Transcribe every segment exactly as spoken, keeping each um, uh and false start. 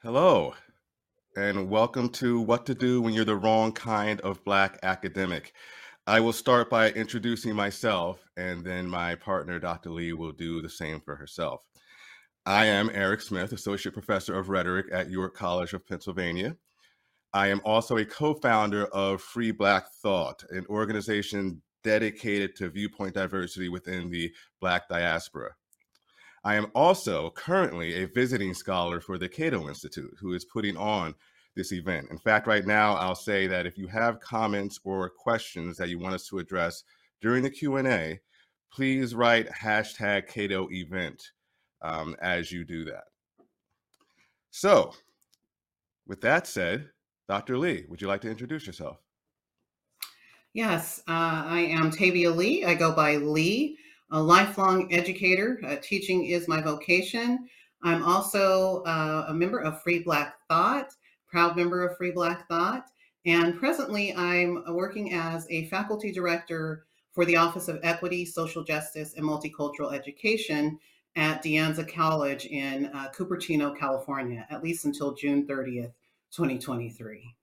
Hello, and welcome to What to Do When You're the Wrong Kind of Black Academic. I will start by introducing myself, and then my partner, Doctor Lee, will do the same for herself. I am Eric Smith, Associate Professor of Rhetoric at York College of Pennsylvania. I am also a co-founder of Free Black Thought, an organization dedicated to viewpoint diversity within the Black diaspora. I am also currently a visiting scholar for the Cato Institute, who is putting on this event. In fact, right now, I'll say that if you have comments or questions that you want us to address during the Q and A, please write hashtag Cato event um, as you do that. So, with that said, Doctor Lee, would you like to introduce yourself? Yes, uh, I am Tavia Lee. I go by Lee, a lifelong educator. Uh, teaching is my vocation. I'm also uh, a member of Free Black Thought, proud member of Free Black Thought. And presently, I'm working as a faculty director for the Office of Equity, Social Justice, and Multicultural Education at De Anza College in uh, Cupertino, California, at least until June thirtieth, twenty twenty-three.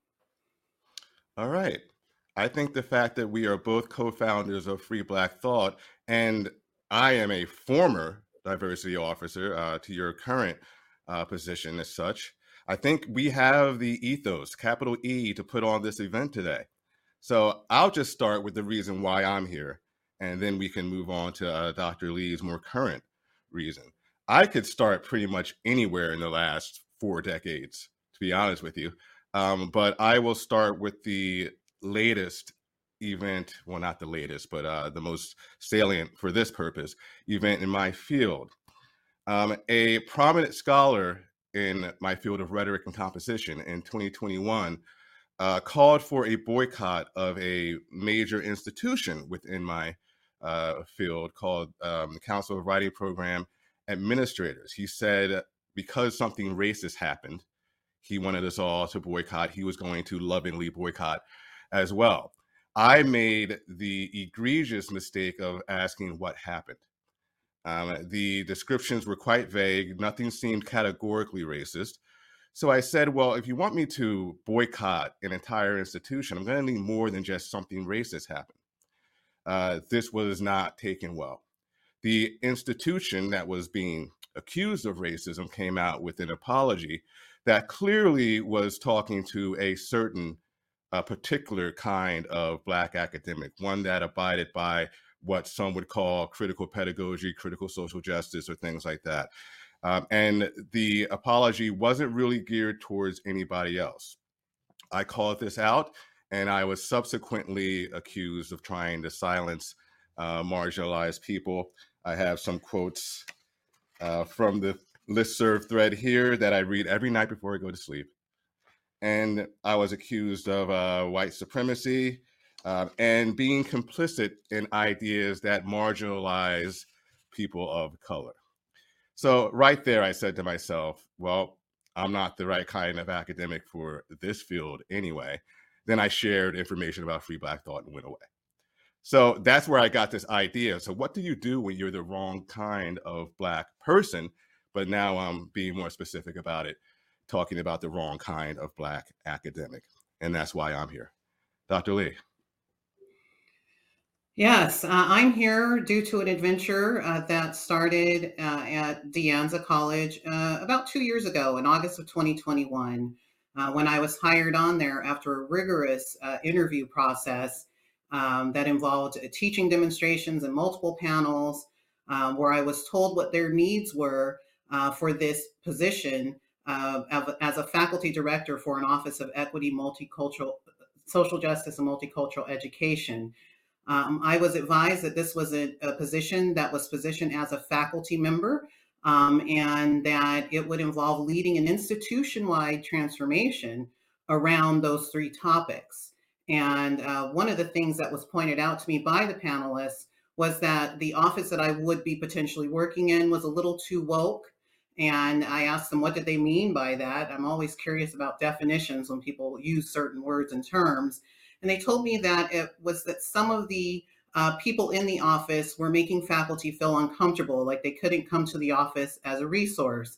All right. I think the fact that we are both co-founders of Free Black Thought, and I am a former diversity officer uh, to your current uh, position as such, I think we have the ethos, capital E, to put on this event today. So I'll just start with the reason why I'm here, and then we can move on to uh, Doctor Lee's more current reason. I could start pretty much anywhere in the last four decades, to be honest with you. Um, but I will start with the latest event, well, not the latest, but uh, the most salient for this purpose event in my field. Um, a prominent scholar in my field of rhetoric and composition in twenty twenty-one uh, called for a boycott of a major institution within my uh, field called um, the Council of Writing Program Administrators. He said because something racist happened, he wanted us all to boycott. He was going to lovingly boycott as well. I made the egregious mistake of asking what happened. Um, the descriptions were quite vague. Nothing seemed categorically racist. So I said, well, if you want me to boycott an entire institution, I'm going to need more than just something racist happened. Uh, this was not taken well. The institution that was being accused of racism came out with an apology that clearly was talking to a certain a particular kind of Black academic, one that abided by what some would call critical pedagogy, critical social justice, or things like that. Um, and the apology wasn't really geared towards anybody else. I called this out, and I was subsequently accused of trying to silence uh, marginalized people. I have some quotes uh, from the listserv thread here that I read every night before I go to sleep. And I was accused of uh, white supremacy uh, and being complicit in ideas that marginalize people of color. So right there, I said to myself, well, I'm not the right kind of academic for this field anyway. Then I shared information about Free Black Thought and went away. So that's where I got this idea. So what do you do when you're the wrong kind of Black person? But now I'm being more specific about it, talking about the wrong kind of Black academic. And that's why I'm here. Doctor Lee. Yes, uh, I'm here due to an adventure uh, that started uh, at De Anza College uh, about two years ago in August of twenty twenty-one, uh, when I was hired on there after a rigorous uh, interview process um, that involved uh, teaching demonstrations and multiple panels, um, where I was told what their needs were uh, for this position uh, as a faculty director for an Office of Equity, Multicultural, Social Justice, and Multicultural Education. Um, I was advised that this was a, a position that was positioned as a faculty member um, and that it would involve leading an institution-wide transformation around those three topics. And uh, one of the things that was pointed out to me by the panelists was that the office that I would be potentially working in was a little too woke. And I asked them, what did they mean by that? I'm always curious about definitions when people use certain words and terms. And they told me that it was that some of the uh, people in the office were making faculty feel uncomfortable, like they couldn't come to the office as a resource.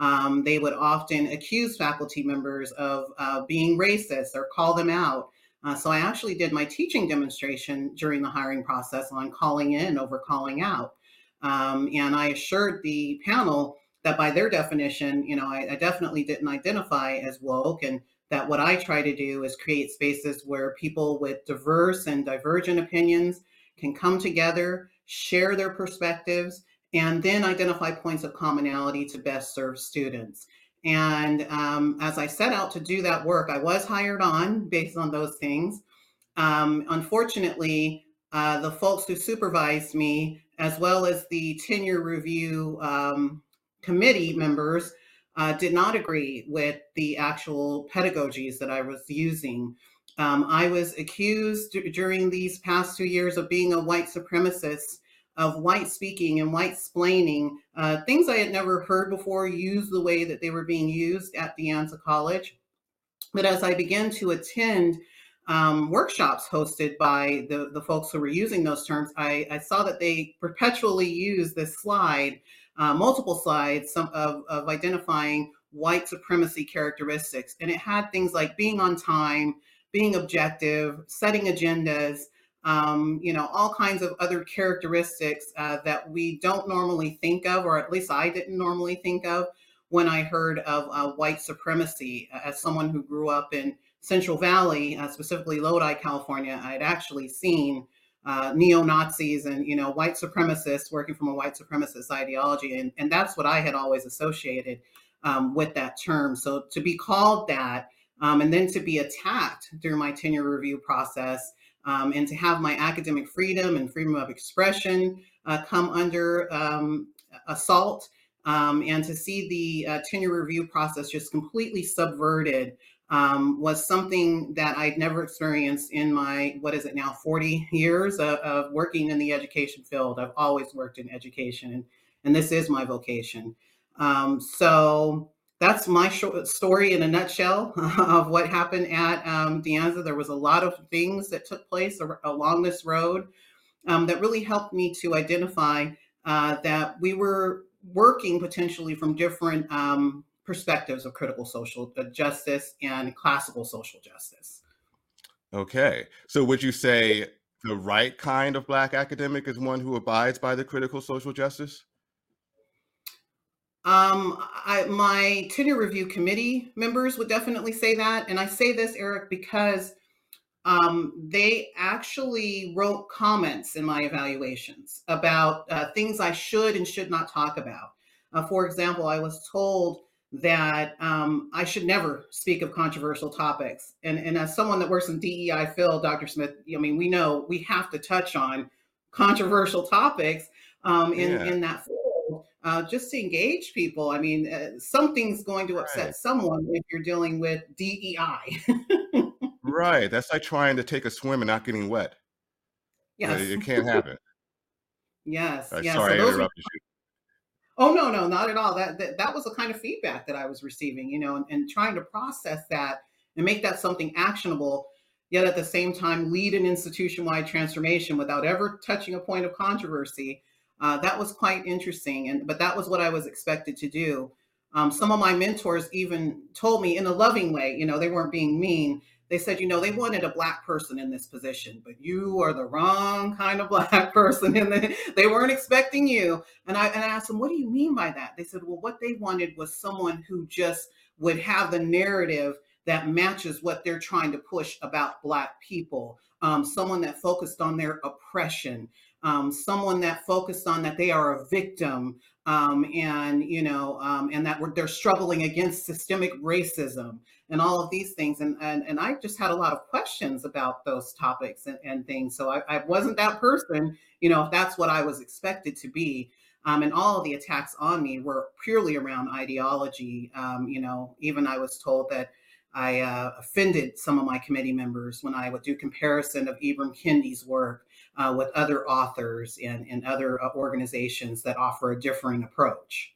Um, they would often accuse faculty members of uh, being racist or call them out. Uh, so I actually did my teaching demonstration during the hiring process on calling in over calling out. Um, and I assured the panel that by their definition, you know, I, I definitely didn't identify as woke, and that what I try to do is create spaces where people with diverse and divergent opinions can come together, share their perspectives, and then identify points of commonality to best serve students. And um, as I set out to do that work, I was hired on based on those things. Um, unfortunately, uh, the folks who supervised me, as well as the tenure review um, committee members, uh, did not agree with the actual pedagogies that I was using. Um, I was accused d- during these past two years of being a white supremacist, of white speaking and white splaining, uh, things I had never heard before used the way that they were being used at De Anza College. But as I began to attend um, workshops hosted by the, the folks who were using those terms, I, I saw that they perpetually use this slide, uh, multiple slides some of, of identifying white supremacy characteristics. And it had things like being on time, being objective, setting agendas, um, you know, all kinds of other characteristics uh, that we don't normally think of, or at least I didn't normally think of when I heard of uh, white supremacy. As someone who grew up in Central Valley, uh, specifically Lodi, California, I had actually seen uh, neo-Nazis and, you know, white supremacists working from a white supremacist ideology. And, and that's what I had always associated um, with that term. So to be called that, um, and then to be attacked through my tenure review process, um, and to have my academic freedom and freedom of expression uh, come under um, assault, Um, and to see the uh, tenure review process just completely subverted um, was something that I'd never experienced in my, what is it now, forty years of, of working in the education field. I've always worked in education, and, and this is my vocation. Um, so that's my short story in a nutshell of what happened at um, De Anza. There was a lot of things that took place ar- along this road um, that really helped me to identify uh, that we were working potentially from different um, perspectives of critical social justice and classical social justice. Okay. So would you say the right kind of Black academic is one who abides by the critical social justice? Um, I, my tenure review committee members would definitely say that. And I say this, Eric, because um, they actually wrote comments in my evaluations about uh, things I should and should not talk about. Uh, for example, I was told that um, I should never speak of controversial topics. And, and as someone that works in D E I field, Doctor Smith, I mean, we know we have to touch on controversial topics um, in, Yeah, in that field, uh, just to engage people. I mean, uh, something's going to right. upset someone if you're dealing with D E I. Right. That's like trying to take a swim and not getting wet. Uh, Yes. It can't happen. Yes, Uh, yes. So sorry, I those were, interrupted you. oh no, no, not at all. That that, that was the kind of feedback that I was receiving, you know, and, and trying to process that and make that something actionable, yet at the same time lead an institution-wide transformation without ever touching a point of controversy. Uh, that was quite interesting. And but that was what I was expected to do. Um, some of my mentors even told me in a loving way, you know, they weren't being mean. They said, you know, they wanted a black person in this position, but you are the wrong kind of black person. And they, they weren't expecting you. And I, and I asked them, what do you mean by that? They said, well, what they wanted was someone who just would have the narrative that matches what they're trying to push about Black people, um, someone that focused on their oppression, um, someone that focused on that they are a victim, um, and you know, um, and that we're, they're struggling against systemic racism and all of these things. And and, and I just had a lot of questions about those topics and, and things. So I, I wasn't that person, you know, if that's what I was expected to be. Um, and all of the attacks on me were purely around ideology. Um, you know, even I was told that I uh, offended some of my committee members when I would do comparison of Ibram Kendi's work uh, with other authors and, and other uh, organizations that offer a differing approach.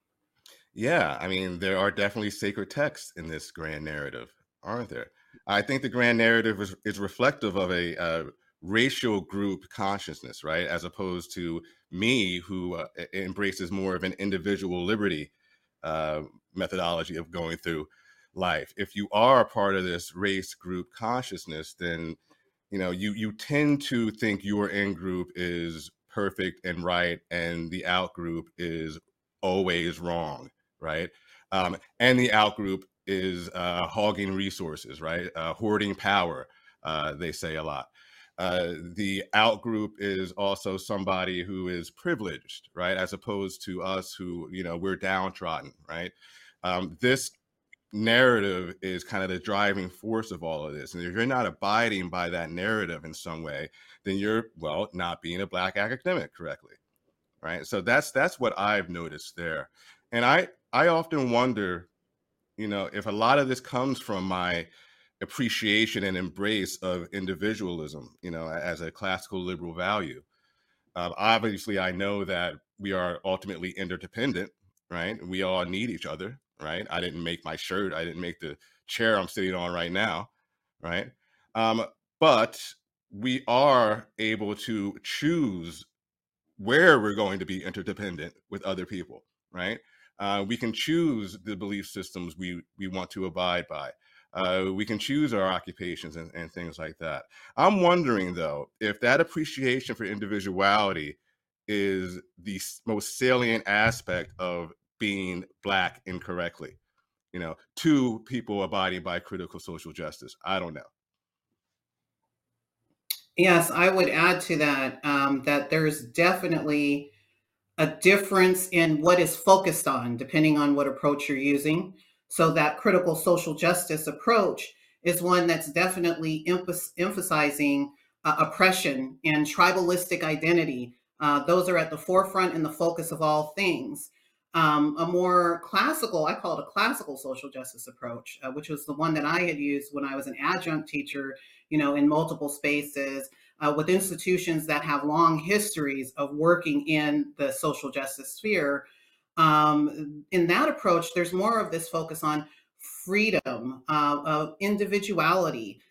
Yeah, I mean, there are definitely sacred texts in this grand narrative, aren't there? I think the grand narrative is, is reflective of a uh, racial group consciousness, right? As opposed to me, who uh, e- embraces more of an individual liberty uh, methodology of going through life. If you are a part of this race group consciousness, then you know you you tend to think your in group is perfect and right, and the out group is always wrong, right? Um, and the out group is uh, hogging resources, right? Uh, hoarding power, uh, they say a lot. Uh, the out group is also somebody who is privileged, right? As opposed to us who, you know, we're downtrodden, right? Um, this narrative is kind of the driving force of all of this. And if you're not abiding by that narrative in some way, then you're, well, not being a Black academic correctly, right? So that's that's what I've noticed there. And I I often wonder, you know, if a lot of this comes from my appreciation and embrace of individualism, you know, as a classical liberal value. Um, obviously, I know that we are ultimately interdependent, right? We all need each other, right? I didn't make my shirt. I didn't make the chair I'm sitting on right now, right? Um, but we are able to choose where we're going to be interdependent with other people, right? Uh, we can choose the belief systems we we want to abide by. Uh, we can choose our occupations and, and things like that. I'm wondering though, if that appreciation for individuality is the s- most salient aspect of being Black incorrectly, you know, to people abiding by critical social justice. I don't know. Yes, I would add to that um, that there's definitely a difference in what is focused on, depending on what approach you're using. So, that critical social justice approach is one that's definitely emph- emphasizing uh, oppression and tribalistic identity. Uh, those are at the forefront and the focus of all things. Um, a more classical, I call it a classical social justice approach, uh, which was the one that I had used when I was an adjunct teacher, you know, in multiple spaces uh, with institutions that have long histories of working in the social justice sphere. Um, in that approach, there's more of this focus on freedom, uh, of individuality,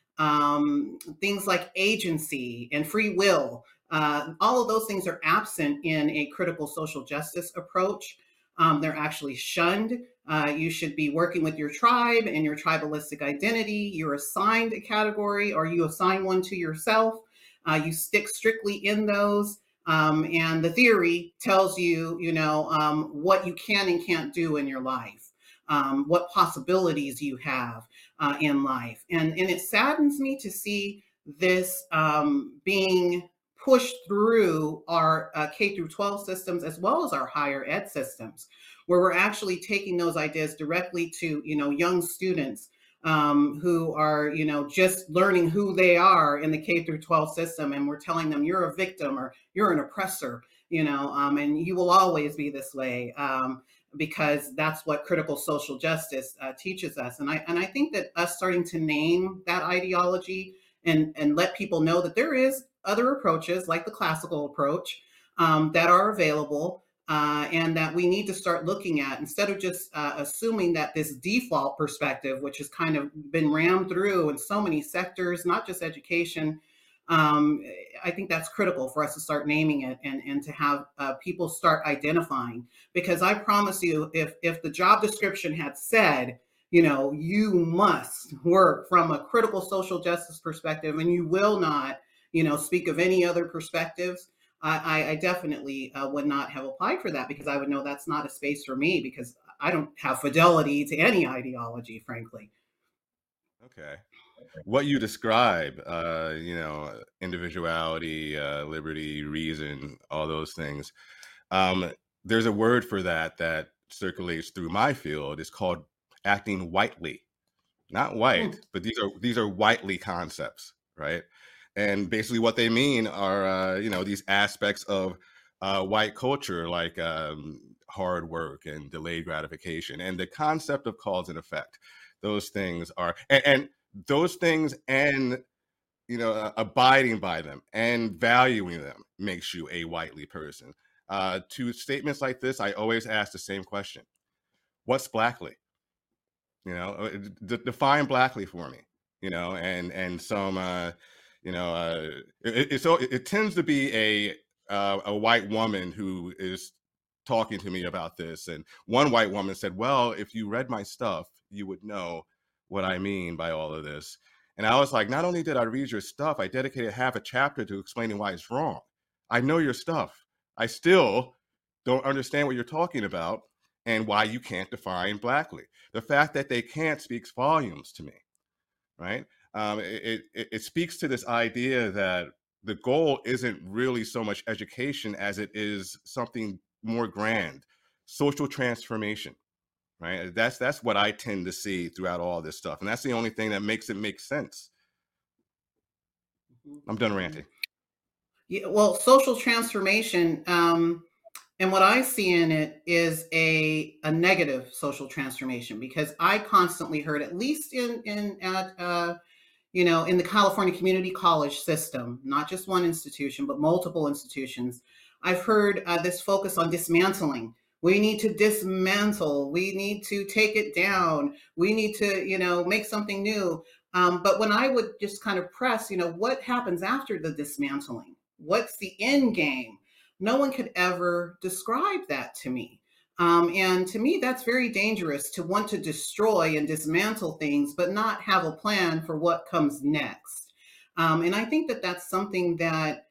um, things like agency and free will. Uh, all of those things are absent in a critical social justice approach. Um, they're actually shunned. Uh, you should be working with your tribe and your tribalistic identity. You're assigned a category or you assign one to yourself. Uh, you stick strictly in those. Um, and the theory tells you, you know, um, what you can and can't do in your life, um, what possibilities you have uh, in life. And, and it saddens me to see this um, being pushed through our uh, K through twelve systems as well as our higher ed systems, where we're actually taking those ideas directly to, you know, young students um, who are, you know, just learning who they are in the K through twelve system, and we're telling them you're a victim or you're an oppressor, you know, um, and you will always be this way um, because that's what critical social justice uh, teaches us. And I and I think that us starting to name that ideology and and let people know that there is other approaches like the classical approach um, that are available uh, and that we need to start looking at instead of just uh, assuming that this default perspective, which has kind of been rammed through in so many sectors, not just education. Um, I think that's critical for us to start naming it and, and to have uh, people start identifying. Because I promise you, if if the job description had said, you know, you must work from a critical social justice perspective, and you will not, you know, speak of any other perspectives, I, I definitely uh, would not have applied for that because I would know that's not a space for me because I don't have fidelity to any ideology, frankly. Okay. What you describe, uh, you know, individuality, uh, liberty, reason, all those things. Um, there's a word for that that circulates through my field. It's called acting whitely, not Hmm. white, but these are these are whitely concepts, right? And basically, what they mean are, uh, you know, these aspects of uh, white culture, like um, hard work and delayed gratification, and the concept of cause and effect. Those things are, and, and those things, and you know, uh, abiding by them and valuing them makes you a whitely person. Uh, to statements like this, I always ask the same question: what's blackly? You know, uh, d- define blackly for me. You know, and and some, uh, you know, uh, it, it, so it, it tends to be a uh, a white woman who is talking to me about this. And one white woman said, well, if you read my stuff, you would know what I mean by all of this. And I was like, not only did I read your stuff, I dedicated half a chapter to explaining why it's wrong. I know your stuff. I still don't understand what you're talking about and why you can't define Blackly. The fact that they can't speaks volumes to me, right? Um, it, it, it speaks to this idea that the goal isn't really so much education as it is something more grand, social transformation, right? That's that's what I tend to see throughout all this stuff, and that's the only thing that makes it make sense. I'm done ranting. Yeah, well, social transformation, um, and what I see in it is a a negative social transformation, because I constantly heard, at least in in at uh, you know, in the California community college system, not just one institution, but multiple institutions, I've heard uh, this focus on dismantling. We need to dismantle. We need to take it down. We need to, you know, make something new. Um, but when I would just kind of press, you know, what happens after the dismantling? What's the end game? No one could ever describe that to me. Um, and to me, that's very dangerous, to want to destroy and dismantle things, but not have a plan for what comes next. Um, and I think that that's something that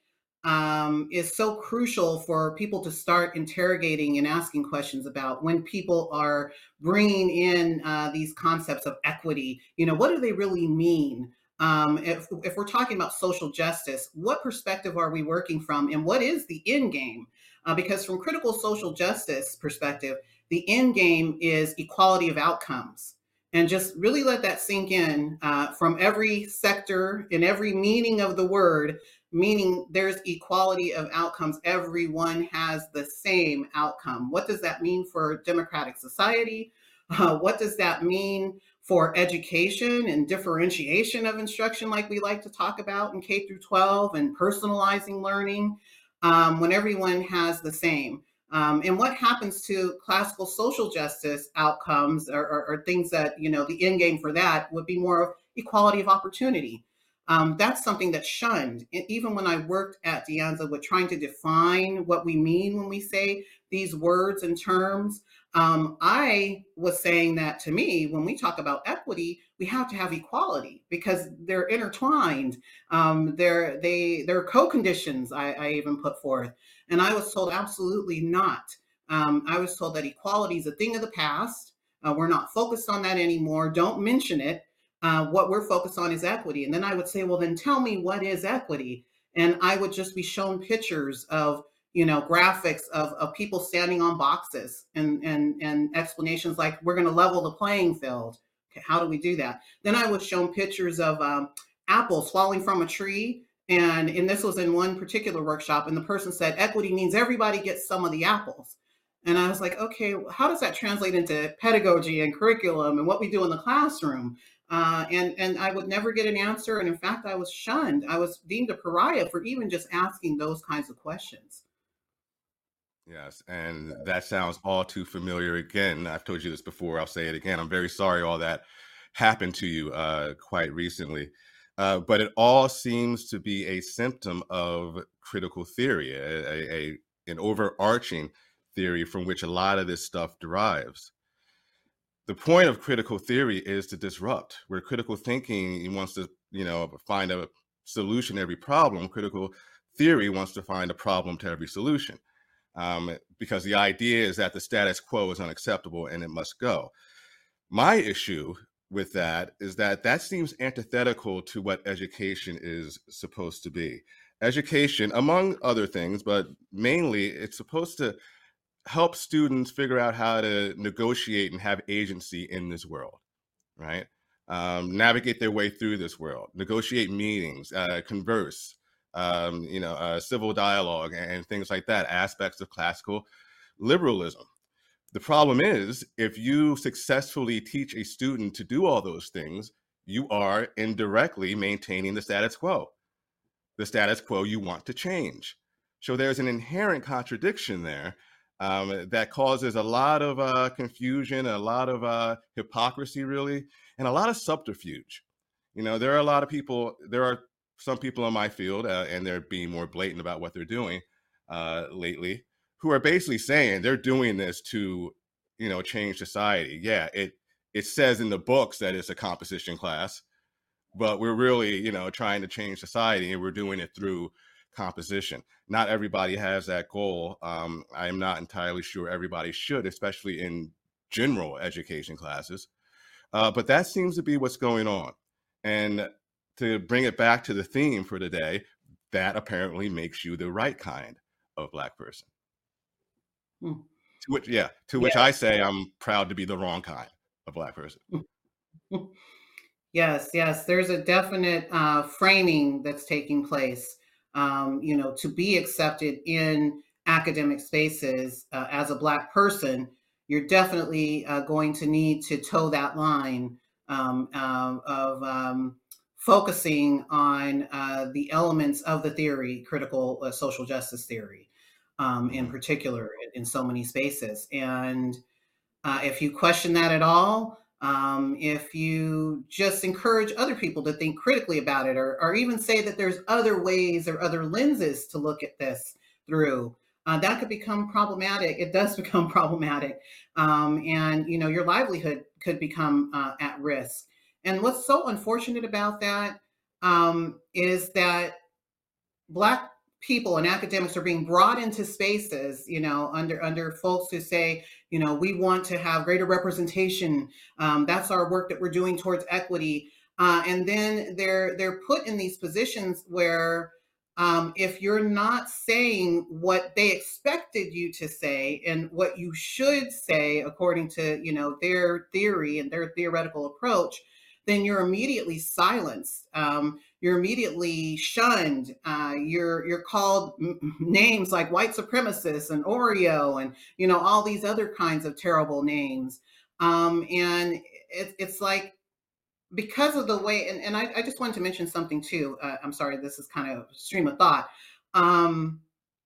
um, is so crucial for people to start interrogating and asking questions about when people are bringing in uh, these concepts of equity. You know, what do they really mean? Um, if, if we're talking about social justice, what perspective are we working from, and what is the end game? Uh, because from critical social justice perspective, the end game is equality of outcomes. And just really let that sink in uh, from every sector, in every meaning of the word, meaning there's equality of outcomes. Everyone has the same outcome. What does that mean for democratic society? Uh, what does that mean for education and differentiation of instruction, like we like to talk about in K through twelve, and personalizing learning, um, when everyone has the same? Um, and what happens to classical social justice outcomes, or, or, or things that, you know, the end game for that would be more of equality of opportunity. Um, that's something that's shunned. And even when I worked at De Anza with trying to define what we mean when we say these words and terms, um, I was saying that, to me, when we talk about equity, we have to have equality, because they're intertwined. Um, they're they they're co-conditions, I, I even put forth. And I was told absolutely not. Um, I was told that equality is a thing of the past. Uh, we're not focused on that anymore. Don't mention it. Uh, what we're focused on is equity. And then I would say, well, then tell me, what is equity? And I would just be shown pictures of, you know, graphics of, of people standing on boxes, and, and, and explanations like, we're going to level the playing field. Okay, how do we do that? Then I was shown pictures of um, apples falling from a tree. And, and this was in one particular workshop, and the person said, equity means everybody gets some of the apples. And I was like, okay, how does that translate into pedagogy and curriculum and what we do in the classroom? Uh, and, and I would never get an answer. And in fact, I was shunned. I was deemed a pariah for even just asking those kinds of questions. Yes, and that sounds all too familiar. Again, I've told you this before, I'll say it again. I'm very sorry all that happened to you uh, quite recently. Uh, but it all seems to be a symptom of critical theory, a, a, a, an overarching theory from which a lot of this stuff derives. The point of critical theory is to disrupt. Where critical thinking wants to, you know, find a solution to every problem, critical theory wants to find a problem to every solution. Um, because the idea is that the status quo is unacceptable and it must go. My issue with that is that that seems antithetical to what education is supposed to be. Education, among other things, but mainly it's supposed to help students figure out how to negotiate and have agency in this world, right? Um, navigate their way through this world, negotiate meetings, uh, converse, um, you know, uh, civil dialogue and things like that, aspects of classical liberalism. The problem is, if you successfully teach a student to do all those things, you are indirectly maintaining the status quo, the status quo you want to change. So there's an inherent contradiction there um, that causes a lot of uh, confusion, a lot of uh, hypocrisy, really, and a lot of subterfuge. You know, there are a lot of people, there are some people in my field, uh, and they're being more blatant about what they're doing uh, lately, who are basically saying they're doing this to, you know, change society. Yeah, it it says in the books that it's a composition class, but we're really, you know, trying to change society, and we're doing it through composition. Not everybody has that goal. Um, I am not entirely sure everybody should, especially in general education classes. Uh, but that seems to be what's going on. And to bring it back to the theme for today, that apparently makes you the right kind of Black person. Hmm. To which, yeah, to which I Yes. say I'm proud to be the wrong kind of Black person. Yes, yes. There's a definite uh, framing that's taking place, um, you know, to be accepted in academic spaces uh, as a Black person. You're definitely uh, going to need to toe that line um, um, of um, focusing on uh, the elements of the theory, critical uh, social justice theory, um, in Mhm. particular, in, in so many spaces. And uh, if you question that at all, um, if you just encourage other people to think critically about it, or, or even say that there's other ways or other lenses to look at this through, uh, that could become problematic. It does become problematic. Um, and, you know, your livelihood could become uh, at risk. And what's so unfortunate about that um, is that Black people and academics are being brought into spaces, you know, under under folks who say, you know, we want to have greater representation. Um, that's our work that we're doing towards equity. Uh, and then they're they're put in these positions where um, if you're not saying what they expected you to say and what you should say according to, you know, their theory and their theoretical approach, then you're immediately silenced. Um, you're immediately shunned. Uh, you're you're called m- names like white supremacist and Oreo, and you know all these other kinds of terrible names. Um, and it, it's like because of the way, and, and I, I just wanted to mention something too. Uh, I'm sorry, this is kind of stream of thought. Um,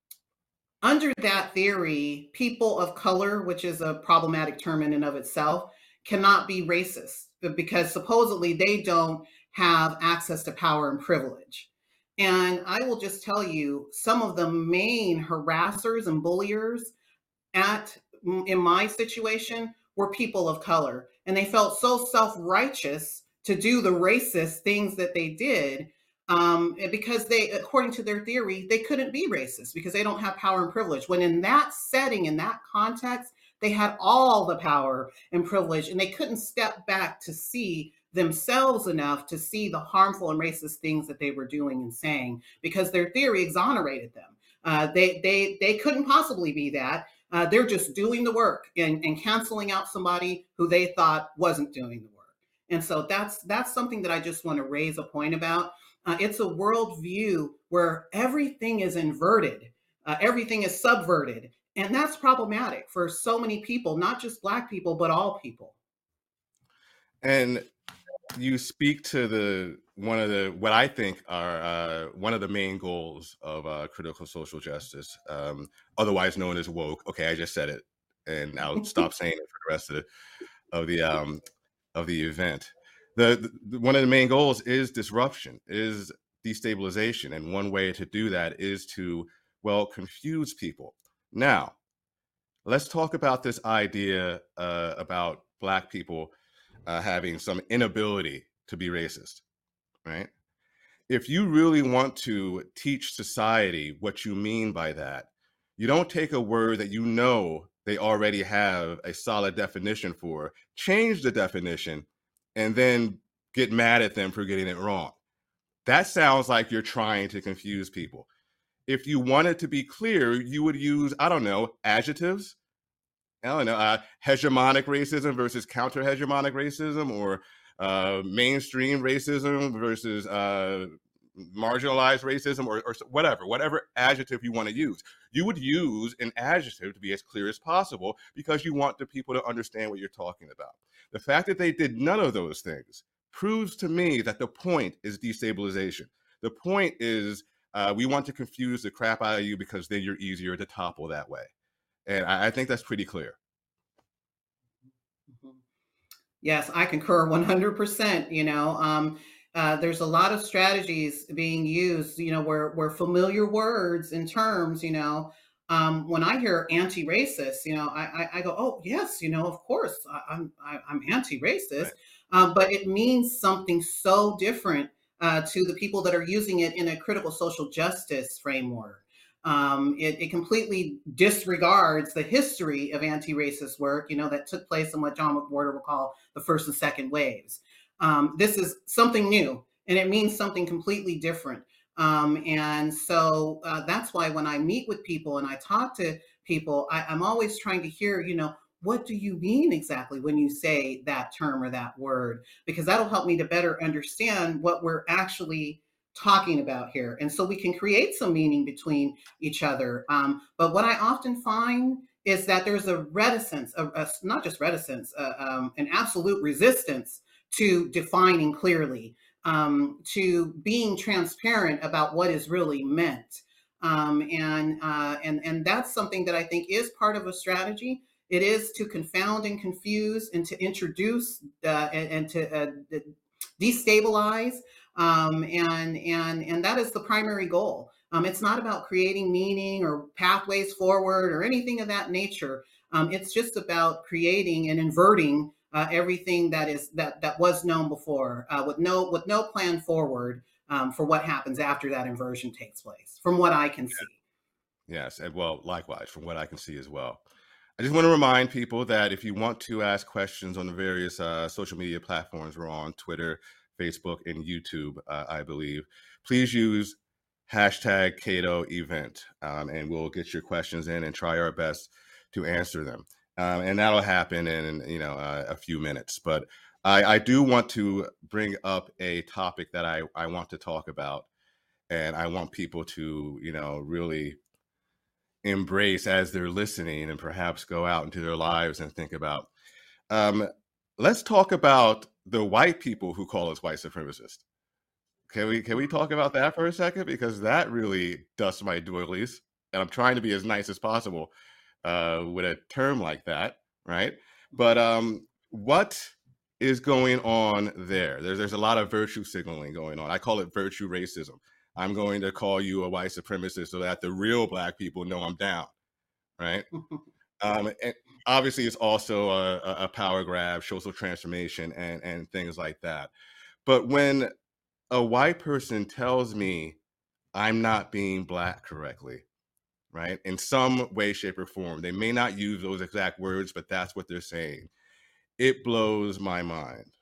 Under that theory, people of color, which is a problematic term in and of itself, cannot be racist because supposedly they don't have access to power and privilege. And I will just tell you, some of the main harassers and bulliers at in my situation were people of color, and they felt so self-righteous to do the racist things that they did, um, because they, according to their theory, they couldn't be racist because they don't have power and privilege, when in that setting, in that context, they had all the power and privilege, and they couldn't step back to see themselves enough to see the harmful and racist things that they were doing and saying, because their theory exonerated them. Uh, they they they couldn't possibly be that. Uh, they're just doing the work and, and canceling out somebody who they thought wasn't doing the work. And so that's that's something that I just want to raise a point about. Uh, it's a worldview where everything is inverted, uh, everything is subverted, and that's problematic for so many people, not just Black people, but all people. And you speak to the one of the what I think are uh, one of the main goals of uh, critical social justice, um, otherwise known as woke. Okay, I just said it, and I'll stop saying it for the rest of the of the um, of the event. The, the one of the main goals is disruption, is destabilization, and one way to do that is to, well, confuse people. Now, let's talk about this idea uh, about Black people uh, having some inability to be racist, right? If you really want to teach society what you mean by that, you don't take a word that you know they already have a solid definition for, change the definition, and then get mad at them for getting it wrong. That sounds like you're trying to confuse people. If you wanted to be clear, you would use, I don't know, adjectives. I don't know, uh, hegemonic racism versus counter hegemonic racism, or uh, mainstream racism versus uh, marginalized racism, or, or whatever, whatever adjective you want to use. You would use an adjective to be as clear as possible because you want the people to understand what you're talking about. The fact that they did none of those things proves to me that the point is destabilization. The point is uh, we want to confuse the crap out of you because then you're easier to topple that way. And I, I think that's pretty clear. Mhm. Yes, I concur one hundred percent. You know, um, uh, there's a lot of strategies being used, you know, where, where familiar words and terms, you know, Um, when I hear anti-racist, you know, I, I, I go, oh yes, you know, of course, I, I'm I, I'm anti-racist, Right. um, but it means something so different uh, to the people that are using it in a critical social justice framework. Um, it, it completely disregards the history of anti-racist work, you know, that took place in what John McWhorter would call the first and second waves. Um, this is something new, and it means something completely different. Um, and so uh, that's why when I meet with people and I talk to people, I, I'm always trying to hear, you know, what do you mean exactly when you say that term or that word? Because that'll help me to better understand what we're actually talking about here. And so we can create some meaning between each other. Um, but what I often find is that there's a reticence, a, a, not just reticence, uh, um, an absolute resistance to defining clearly, um, to being transparent about what is really meant. Um, and, uh, and, and that's something that I think is part of a strategy. It is to confound and confuse and to introduce uh, and, and to uh, destabilize. Um, and, and, and that is the primary goal. Um, it's not about creating meaning or pathways forward or anything of that nature. Um, it's just about creating and inverting uh, everything that is that that was known before, uh, with no with no plan forward um, for what happens after that inversion takes place, from what I can see. Yes, and well, likewise, from what I can see as well. I just want to remind people that if you want to ask questions on the various uh, social media platforms we're on, Twitter, Facebook, and YouTube, uh, I believe, please use hashtag Cato event, um, and we'll get your questions in and try our best to answer them. Um, and that'll happen in, you know, uh, a few minutes. But I, I do want to bring up a topic that I, I want to talk about, and I want people to, you know, really embrace as they're listening and perhaps go out into their lives and think about. Um, let's talk about the white people who call us white supremacists. Can we can we talk about that for a second? Because that really dusts my doilies, and I'm trying to be as nice as possible uh, with a term like that, right? But um, what is going on there? There's there's a lot of virtue signaling going on. I call it virtue racism. I'm going to call you a white supremacist so that the real Black people know I'm down, right? Um, and obviously, it's also a, a power grab, social transformation, and and things like that. But when a white person tells me I'm not being Black correctly, right, in some way, shape, or form, they may not use those exact words, but that's what they're saying. It blows my mind.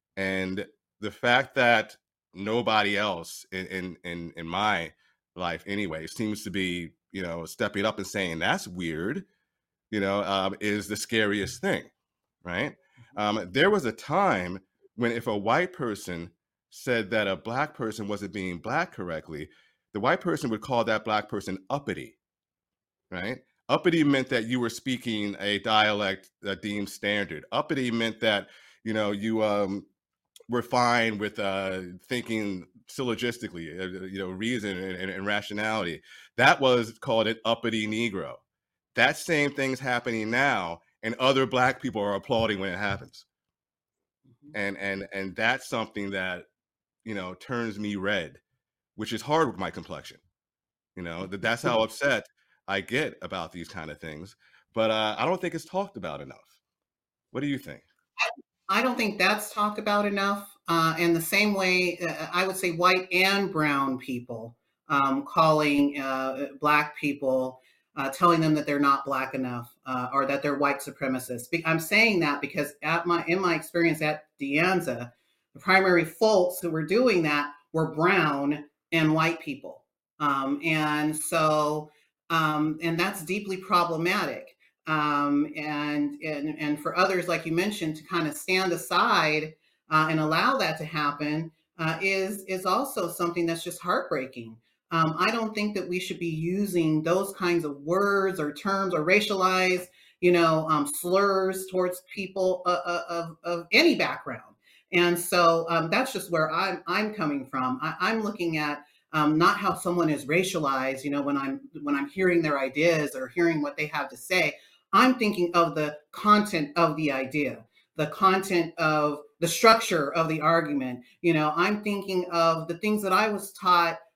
And the fact that nobody else in, in in in my life anyway seems to be, you know, stepping up and saying that's weird, you know, um, is the scariest thing, right? Um, there was a time when if a white person said that a Black person wasn't being Black correctly, the white person would call that Black person uppity, right? Uppity meant that you were speaking a dialect uh, deemed standard. Uppity meant that, you know, you um, we're fine with uh, thinking syllogistically, uh, you know, reason and, and, and rationality. That was called an uppity Negro. That same thing's happening now, and other Black people are applauding when it happens. Mm-hmm. And and and that's something that, you know, turns me red, which is hard with my complexion. You know, that that's how upset I get about these kind of things. But uh, I don't think it's talked about enough. What do you think? I don't think that's talked about enough. Uh, in the same way, uh, I would say white and brown people um, calling uh, Black people, uh, telling them that they're not Black enough uh, or that they're white supremacists. I'm saying that because at my in my experience at De Anza, the primary folks who were doing that were brown and white people. Um, and so, um, and that's deeply problematic. Um, and, and, and for others, like you mentioned, to kind of stand aside uh, and allow that to happen uh, is, is also something that's just heartbreaking. Um, I don't think that we should be using those kinds of words or terms or racialized, you know, um, slurs towards people uh, of, of any background. And so um, that's just where I'm, I'm coming from. I, I'm looking at Um, not how someone is racialized, you know, when I'm when I'm hearing their ideas or hearing what they have to say. I'm thinking of the content of the idea, the content of the structure of the argument. You know, I'm thinking of the things that I was taught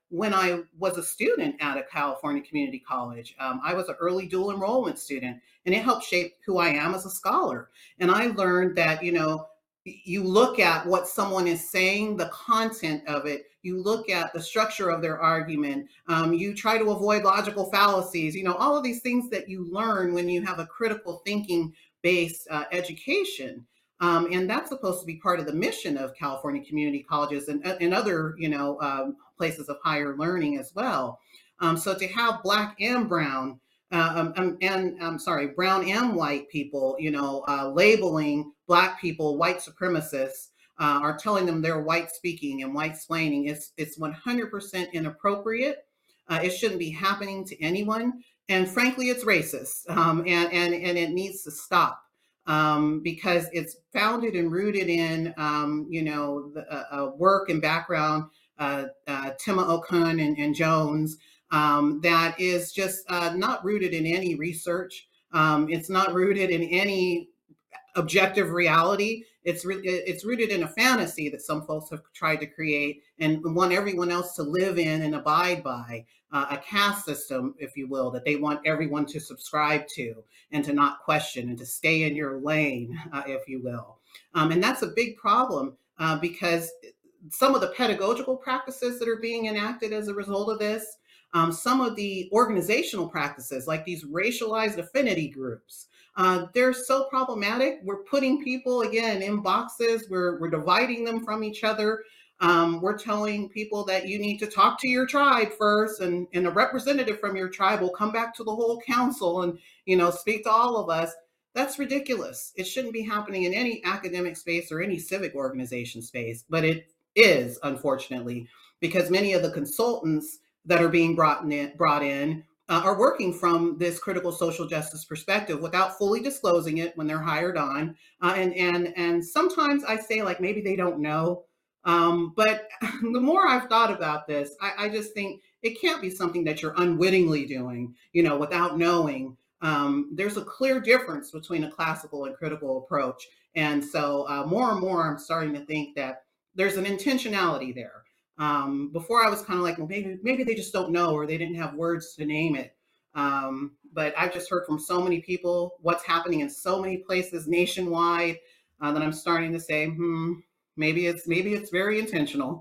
when I was a student at a California community college. Um, I was an early dual enrollment student, and it helped shape who I am as a scholar. And I learned that, you know, you look at what someone is saying, the content of it, you look at the structure of their argument, um, you try to avoid logical fallacies, you know, all of these things that you learn when you have a critical thinking based uh, education. Um, and that's supposed to be part of the mission of California community colleges and, and other, you know, um, places of higher learning as well. Um, so to have Black and brown, uh, um, um, and I'm sorry, brown and white people, you know, uh, labeling Black people white supremacists, uh, are telling them they're white speaking and white splaining. It's it's one hundred percent inappropriate. Uh, it shouldn't be happening to anyone, and frankly, it's racist, um, and and and it needs to stop. Um, because it's founded and rooted in, um, you know, the uh, uh, work and background, uh, uh, Tema Okun and, and Jones, um, that is just uh, not rooted in any research. Um, it's not rooted in any objective reality. It's re- it's rooted in a fantasy that some folks have tried to create and want everyone else to live in and abide by, uh, a caste system, if you will, that they want everyone to subscribe to and to not question and to stay in your lane, uh, if you will. Um, and that's a big problem, uh, because some of the pedagogical practices that are being enacted as a result of this, um, some of the organizational practices, like these racialized affinity groups, uh, they're so problematic. We're putting people again in boxes. We're we're dividing them from each other. Um, we're telling people that you need to talk to your tribe first, and, and a representative from your tribe will come back to the whole council and, you know, speak to all of us. That's ridiculous. It shouldn't be happening in any academic space or any civic organization space, but it is, unfortunately, because many of the consultants that are being brought in, brought in uh, are working from this critical social justice perspective without fully disclosing it when they're hired on. Uh, and and and sometimes I say, like, maybe they don't know. Um, but the more I've thought about this, I, I just think it can't be something that you're unwittingly doing, you know, without knowing. Um, there's a clear difference between a classical and critical approach. And so uh, more and more, I'm starting to think that there's an intentionality there. Um, before I was kind of like, well, maybe maybe they just don't know or they didn't have words to name it. Um, but I've just heard from so many people what's happening in so many places nationwide, uh, that I'm starting to say, hmm, maybe it's maybe it's very intentional.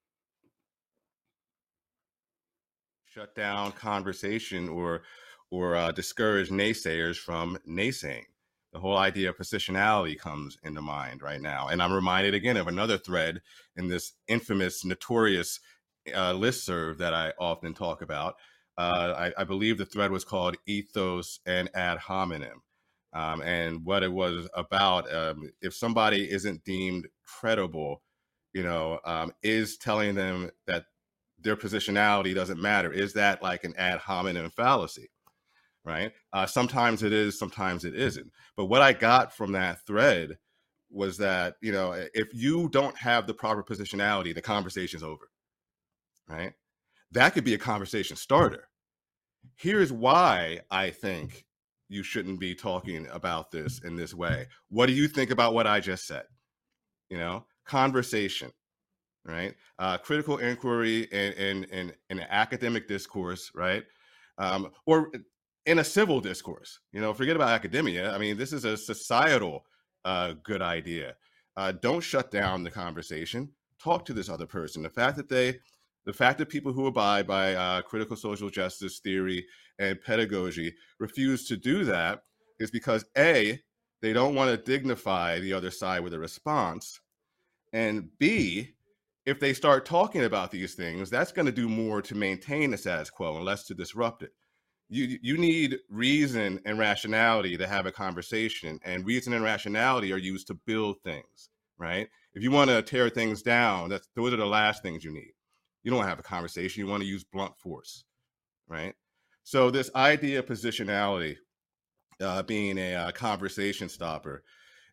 Shut down conversation or or uh, discourage naysayers from naysaying. The whole idea of positionality comes into mind right now. And I'm reminded again of another thread in this infamous, notorious uh, listserv that I often talk about. Uh, I, I believe the thread was called Ethos and Ad Hominem. Um, and what it was about, um, if somebody isn't deemed credible, you know, um, is telling them that their positionality doesn't matter. Is that like an ad hominem fallacy? Right? Uh, sometimes it is, sometimes it isn't. But what I got from that thread was that, you know, if you don't have the proper positionality, the conversation's over. Right? That could be a conversation starter. Here's why I think you shouldn't be talking about this in this way. What do you think about what I just said? You know, conversation. Right? Uh, critical inquiry and in, in, in, in, an academic discourse, right? Um, or in a civil discourse, you know, forget about academia. I mean, this is a societal uh, good idea. Uh, don't shut down the conversation. Talk to this other person. The fact that they, the fact that people who abide by uh, critical social justice theory and pedagogy refuse to do that is because A, they don't want to dignify the other side with a response, and B, if they start talking about these things, that's going to do more to maintain the status quo and less to disrupt it. You you need reason and rationality to have a conversation, and reason and rationality are used to build things, right? If you want to tear things down, that's those are the last things you need. You don't want to have a conversation. You want to use blunt force, right? So this idea of positionality uh, being a uh, conversation stopper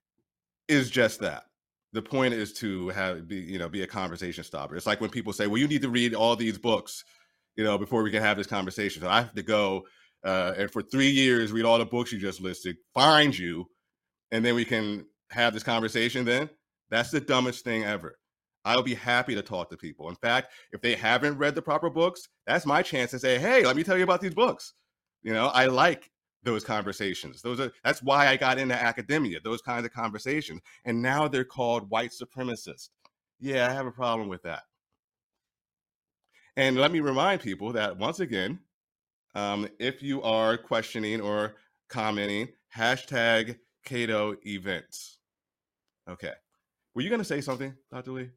is just that. The point is to have be you know be a conversation stopper. It's like when people say, well, you need to read all these books, you know, before we can have this conversation. So I have to go uh, and for three years read all the books you just listed, find you, and then we can have this conversation. Then that's the dumbest thing ever. I'll be happy to talk to people. In fact, if they haven't read the proper books, that's my chance to say, hey, let me tell you about these books. You know, I like those conversations. Those are that's why I got into academia, those kinds of conversations. And now they're called white supremacists. Yeah, I have a problem with that. And let me remind people that once again, um, if you are questioning or commenting, hashtag Cato events. Okay. Were you going to say something, Doctor Lee?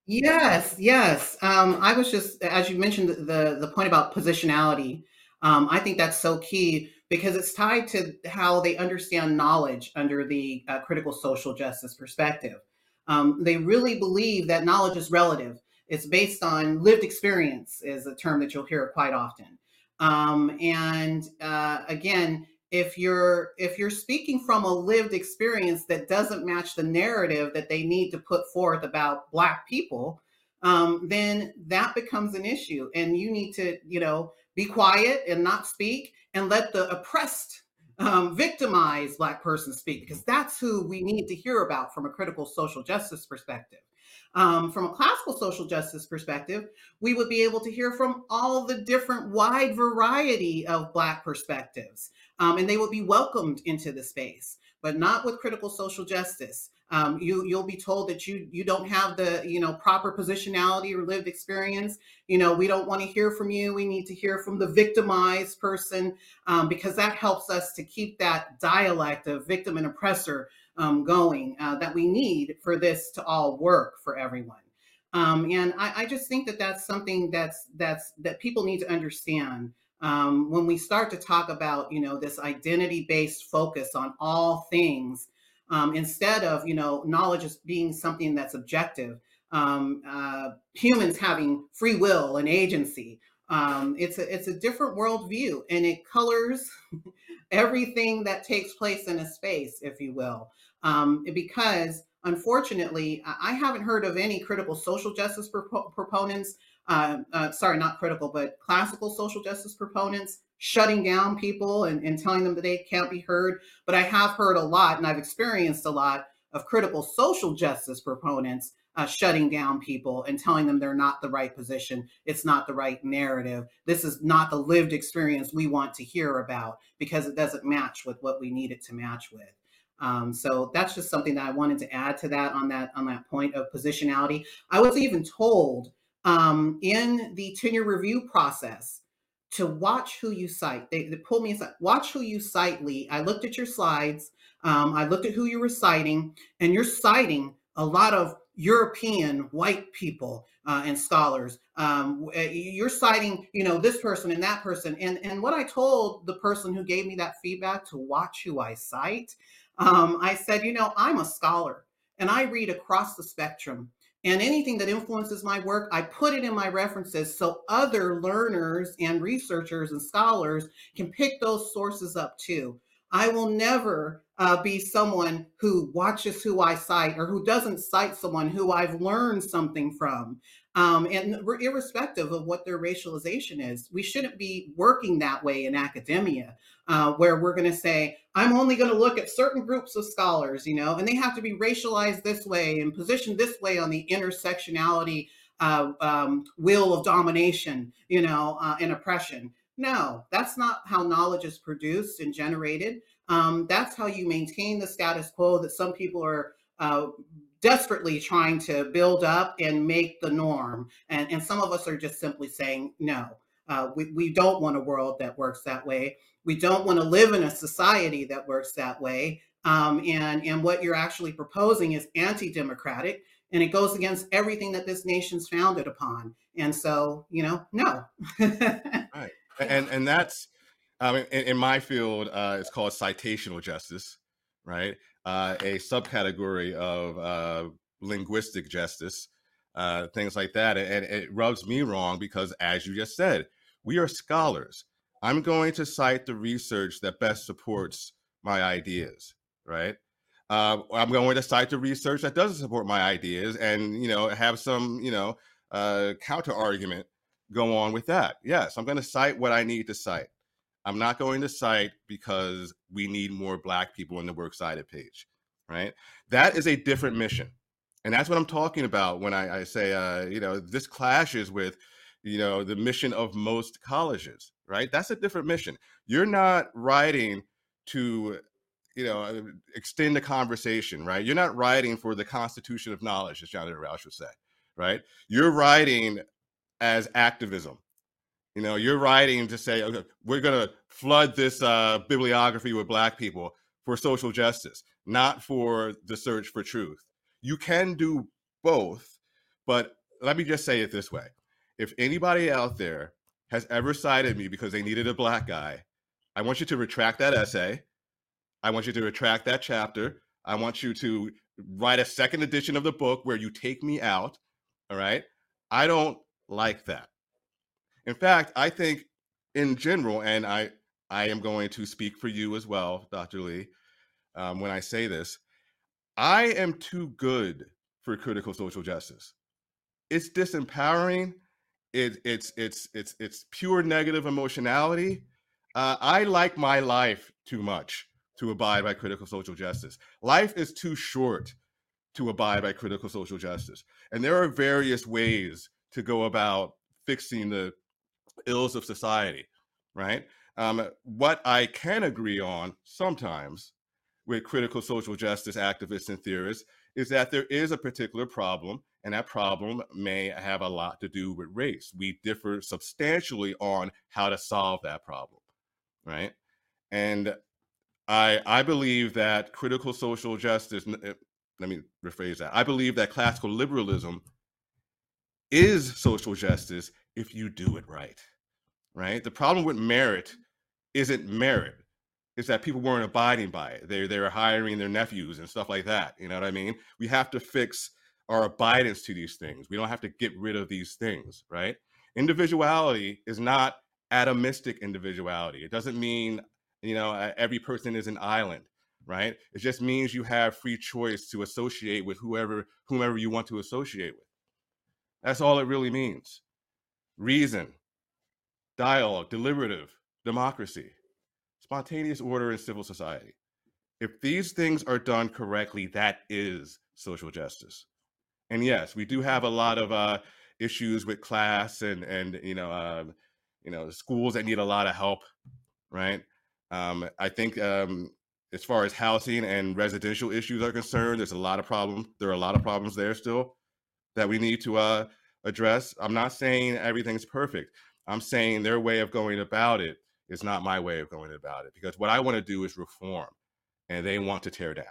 Yes, yes. Um, I was just, as you mentioned, the the, the point about positionality. Um, I think that's so key because it's tied to how they understand knowledge under the uh, critical social justice perspective. Um, they really believe that knowledge is relative. It's based on lived experience, is a term that you'll hear quite often. Um, and uh, again, if you're if you're speaking from a lived experience that doesn't match the narrative that they need to put forth about Black people, um, then that becomes an issue, and you need to, you know, be quiet and not speak, and let the oppressed, um, victimized Black person speak, because that's who we need to hear about from a critical social justice perspective. Um, from a classical social justice perspective, we would be able to hear from all the different wide variety of Black perspectives, um, and they would be welcomed into the space, but not with critical social justice. Um, you you'll be told that you you don't have the, you know, proper positionality or lived experience. You know, we don't want to hear from you. We need to hear from the victimized person, um, because that helps us to keep that dialect of victim and oppressor um, going, uh, that we need for this to all work for everyone. Um, and I, I just think that that's something that's that's that people need to understand. Um, when we start to talk about, you know, this identity-based focus on all things, um, instead of, you know, knowledge as being something that's objective, um, uh, humans having free will and agency. Um, it's a it's a different worldview, and it colors everything that takes place in a space, if you will, um, because unfortunately, I haven't heard of any critical social justice propo- proponents. Uh, uh, sorry, not critical, but classical social justice proponents shutting down people and, and telling them that they can't be heard. But I have heard a lot, and I've experienced a lot of critical social justice proponents uh, shutting down people and telling them they're not the right position. It's not the right narrative. This is not the lived experience we want to hear about because it doesn't match with what we need it to match with. Um, so that's just something that I wanted to add to that on that on that point of positionality. I was even told um, in the tenure review process to watch who you cite. They, they pulled me aside. Watch who you cite, Lee. I looked at your slides. Um, I looked at who you were citing, and you're citing a lot of European white people uh, and scholars. Um, you're citing, you know, this person and that person. And, and what I told the person who gave me that feedback to watch who I cite, um, I said, you know, I'm a scholar and I read across the spectrum. And anything that influences my work, I put it in my references so other learners and researchers and scholars can pick those sources up too. I will never uh, be someone who watches who I cite or who doesn't cite someone who I've learned something from. Um, and irrespective of what their racialization is, we shouldn't be working that way in academia, uh, where we're going to say, I'm only going to look at certain groups of scholars, you know, and they have to be racialized this way and positioned this way on the intersectionality uh, um, wheel of domination, you know, uh, and oppression. No, that's not how knowledge is produced and generated. Um, that's how you maintain the status quo that some people are uh, desperately trying to build up and make the norm. And, and some of us are just simply saying, no, uh, we, we don't want a world that works that way. We don't want to live in a society that works that way. Um, and, and what you're actually proposing is anti-democratic, and it goes against everything that this nation's founded upon. And so, you know, no. Right. And and that's, I mean, in, in my field, uh, it's called citational justice, right? Uh, a subcategory of uh, linguistic justice, uh, things like that. And it rubs me wrong because, as you just said, we are scholars. I'm going to cite the research that best supports my ideas, right? Uh, I'm going to cite the research that doesn't support my ideas, and you know, have some, you know, uh, counter argument go on with that. Yes, I'm going to cite what I need to cite. I'm not going to cite because we need more Black people in the works cited page, right? That is a different mission. And that's what I'm talking about when I, I say, uh, you know, this clashes with, you know, the mission of most colleges, right? That's a different mission. You're not writing to, you know, uh, extend the conversation, right? You're not writing for the constitution of knowledge, as Jonathan Rauch would say, right? You're writing as activism. You know, you're writing to say, okay, we're going to flood this uh, bibliography with Black people for social justice, not for the search for truth. You can do both, but let me just say it this way. If anybody out there has ever cited me because they needed a Black guy, I want you to retract that essay. I want you to retract that chapter. I want you to write a second edition of the book where you take me out. All right. I don't like that. In fact, I think in general, and I, I am going to speak for you as well, Doctor Lee, um, when I say this, I am too good for critical social justice. It's disempowering. It, it's it's it's it's pure negative emotionality. Uh, I like my life too much to abide by critical social justice. Life is too short to abide by critical social justice, and there are various ways to go about fixing the ills of society, right? Um, what I can agree on sometimes with critical social justice activists and theorists is that there is a particular problem, and that problem may have a lot to do with race. We differ substantially on how to solve that problem, right? And I, I believe that critical social justice, let me rephrase that. I believe that classical liberalism is social justice if you do it right, right? The problem with merit isn't merit. It's that people weren't abiding by it. They, they were hiring their nephews and stuff like that. You know what I mean? We have to fix our abidance to these things. We don't have to get rid of these things, right? Individuality is not atomistic individuality. It doesn't mean, you know, every person is an island, right? It just means you have free choice to associate with whoever, whomever you want to associate with. That's all it really means. Reason, dialogue, deliberative, democracy, spontaneous order in civil society. If these things are done correctly, that is social justice. And yes, we do have a lot of uh, issues with class and and you know uh, you know schools that need a lot of help, right? Um, I think um, as far as housing and residential issues are concerned, there's a lot of problems. There are a lot of problems there still that we need to uh, address. I'm not saying everything's perfect. I'm saying their way of going about it is not my way of going about it, because what I want to do is reform and they want to tear down.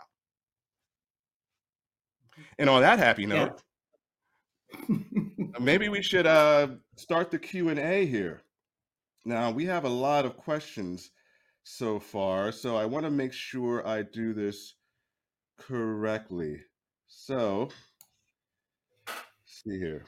And on that happy note, yeah. maybe we should uh, start the Q and A here. Now, we have a lot of questions so far, so I want to make sure I do this correctly. So, let's see here.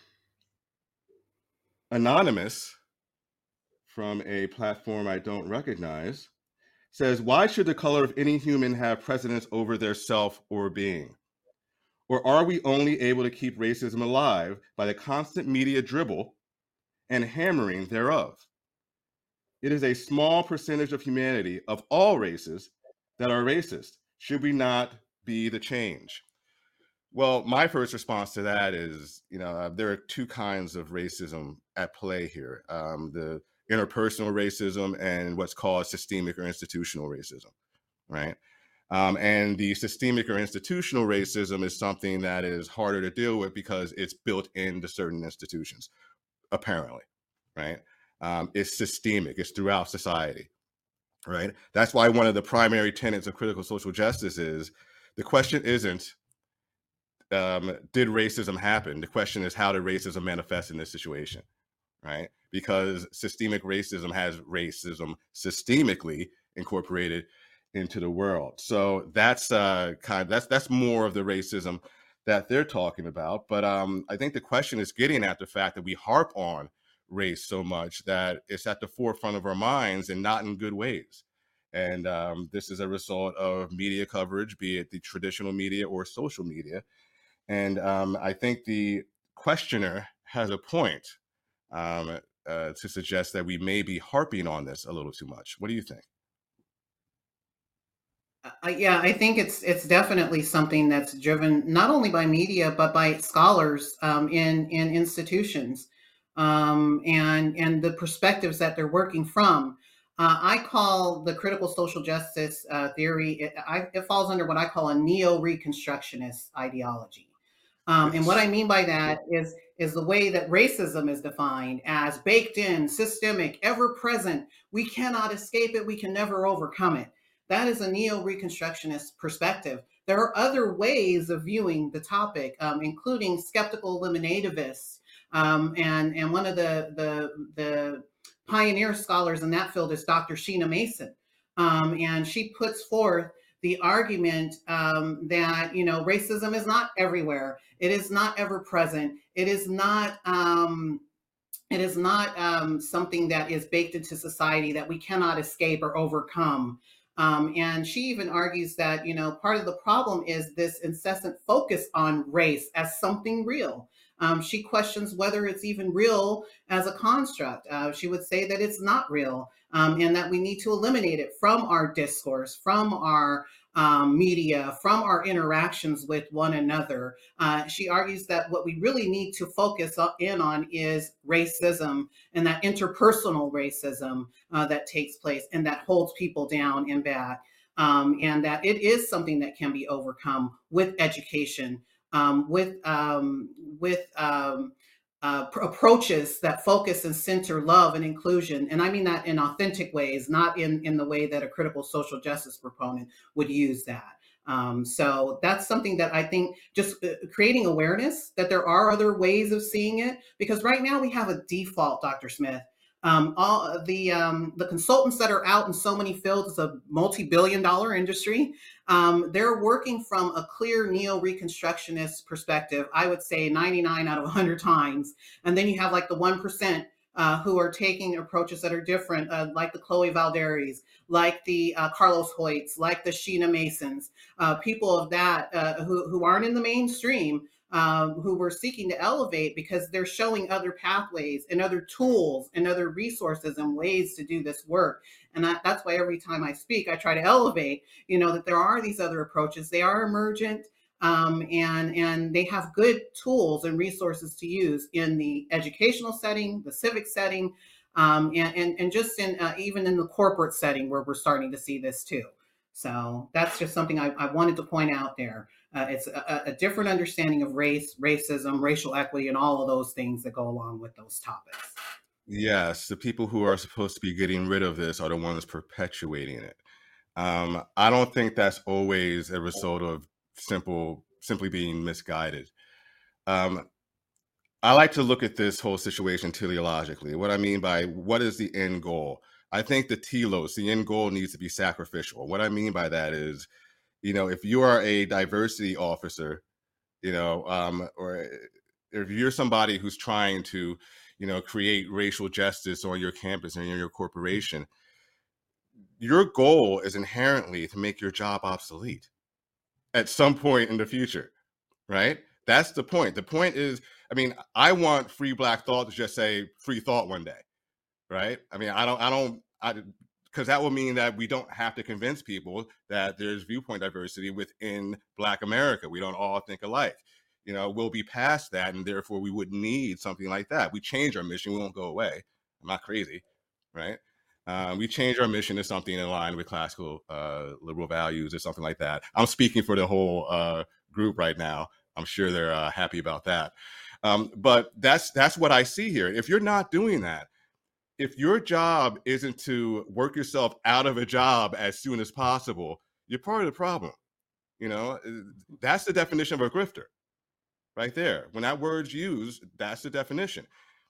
Anonymous, from a platform I don't recognize, says, why should the color of any human have precedence over their self or being? Or are we only able to keep racism alive by the constant media dribble and hammering thereof? It is a small percentage of humanity, of all races, that are racist. Should we not be the change? Well, my first response to that is, you know, uh, there are two kinds of racism at play here. Um, the interpersonal racism and what's called systemic or institutional racism, right? Um, and the systemic or institutional racism is something that is harder to deal with because it's built into certain institutions, apparently, right? Um, it's systemic, it's throughout society, right? That's why one of the primary tenets of critical social justice is the question isn't, um, did racism happen? The question is, how did racism manifest in this situation, right? Because systemic racism has racism systemically incorporated into the world. So that's uh, kind of, that's that's more of the racism that they're talking about. But um, I think the question is getting at the fact that we harp on race so much that it's at the forefront of our minds and not in good ways. And um, this is a result of media coverage, be it the traditional media or social media. And um, I think the questioner has a point um, uh, to suggest that we may be harping on this a little too much. What do you think? Uh, yeah, I think it's it's definitely something that's driven not only by media but by scholars um, in in institutions, um, and and the perspectives that they're working from. Uh, I call the critical social justice uh, theory. It, I, it falls under what I call a neo-reconstructionist ideology. Um, and what I Yes. mean by that is is the way that racism is defined as baked in, systemic, ever present. We cannot escape it. We can never overcome it. That is a neo Reconstructionist perspective. There are other ways of viewing the topic, um, including skeptical eliminativists. Um, and, and one of the, the, the pioneer scholars in that field is Doctor Sheena Mason. Um, and she puts forth the argument um, that, you know, racism is not everywhere. It is not ever present. It is not um, it is not um, something that is baked into society that we cannot escape or overcome. Um, and she even argues that, you know, part of the problem is this incessant focus on race as something real. Um, she questions whether it's even real as a construct. Uh, she would say that it's not real, um, and that we need to eliminate it from our discourse, from our um, media, from our interactions with one another. Uh, she argues that what we really need to focus in on is racism and that interpersonal racism uh, that takes place and that holds people down and back. Um, and that it is something that can be overcome with education, um, with um, with um, uh, pr- approaches that focus and center love and inclusion. And I mean that in authentic ways, not in, in the way that a critical social justice proponent would use that. Um, so that's something that I think just uh, creating awareness that there are other ways of seeing it, because right now we have a default, Doctor Smith. Um, all the um, the consultants that are out in so many fields, it's a multi-billion dollar industry. Um, they're working from a clear neo-reconstructionist perspective. I would say ninety-nine out of one hundred times, and then you have like the one percent uh, who are taking approaches that are different, uh, like the Chloe Valderis, like the uh, Carlos Hoyts, like the Sheena Masons, uh, people of that uh, who, who aren't in the mainstream, um, who we're seeking to elevate because they're showing other pathways and other tools and other resources and ways to do this work. And that, that's why every time I speak, I try to elevate, you know, that there are these other approaches. They are emergent. Um, and and they have good tools and resources to use in the educational setting, the civic setting, um, and, and and just in uh, even in the corporate setting where we're starting to see this too. So that's just something I, I wanted to point out there. Uh, it's a, a different understanding of race, racism, racial equity, and all of those things that go along with those topics. Yes, the people who are supposed to be getting rid of this are the ones perpetuating it. Um, I don't think that's always a result of simple, simply being misguided. Um, I like to look at this whole situation teleologically. What I mean by what is the end goal? I think the telos, the end goal needs to be sacrificial. What I mean by that is, you know, if you are a diversity officer, you know, um, or if you're somebody who's trying to, you know, create racial justice on your campus or in your corporation, your goal is inherently to make your job obsolete at some point in the future, right? That's the point. The point is, I mean, I want free Black thought to just say free thought one day, right? I mean, I don't, I don't, I, because that will mean that we don't have to convince people that there's viewpoint diversity within Black America. We don't all think alike. You know, we'll be past that, and therefore we would need something like that. We change our mission, we won't go away. I'm not crazy, right? Um, we change our mission to something in line with classical uh, liberal values or something like that. I'm speaking for the whole uh, group right now. I'm sure they're uh, happy about that. Um, but that's that's what I see here. If you're not doing that, if your job isn't to work yourself out of a job as soon as possible, you're part of the problem. You know, that's the definition of a grifter right there. When that word's used, that's the definition.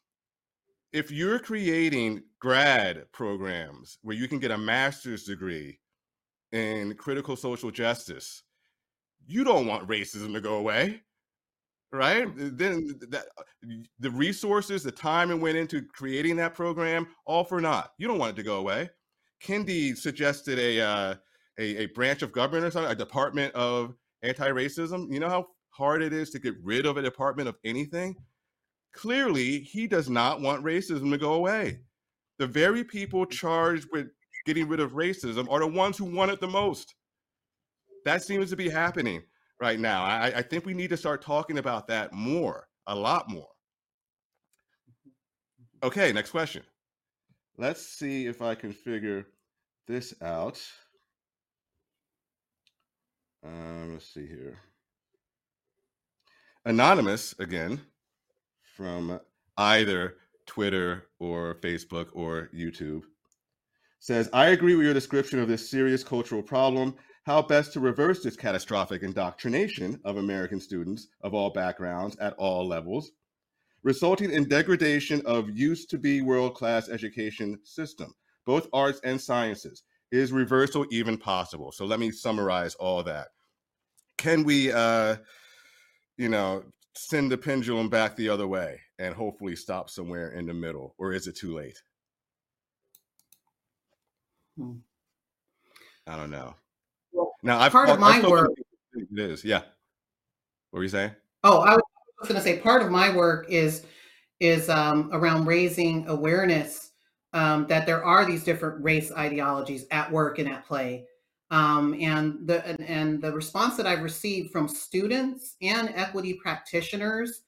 If you're creating grad programs where you can get a master's degree in critical social justice, you don't want racism to go away, right? Then that, the resources, the time it went into creating that program, all for naught. You don't want it to go away. Kendi suggested a uh, a, a branch of government or something, a department of anti-racism. You know how hard it is to get rid of a department of anything? Clearly, he does not want racism to go away. The very people charged with getting rid of racism are the ones who want it the most. that seems to be happening right now. I, I think we need to start talking about that more, a lot more. Okay, next question. Let's see if I can figure this out. Um, let's see here. Anonymous, again, from either Twitter or Facebook or YouTube, says, I agree with your description of this serious cultural problem. How best to reverse this catastrophic indoctrination of American students of all backgrounds at all levels, resulting in degradation of used to be world-class education system, both arts and sciences. Is reversal even possible? So let me summarize all that. Can we, uh, you know, send the pendulum back the other way and hopefully stop somewhere in the middle, or is it too late? Hmm. I don't know. Well, now, I've part of my I've work. It is, yeah. What were you saying? Oh, I was going to say part of my work is is um, around raising awareness um, that there are these different race ideologies at work and at play. Um, and the and, and the response that I've received from students and equity practitioners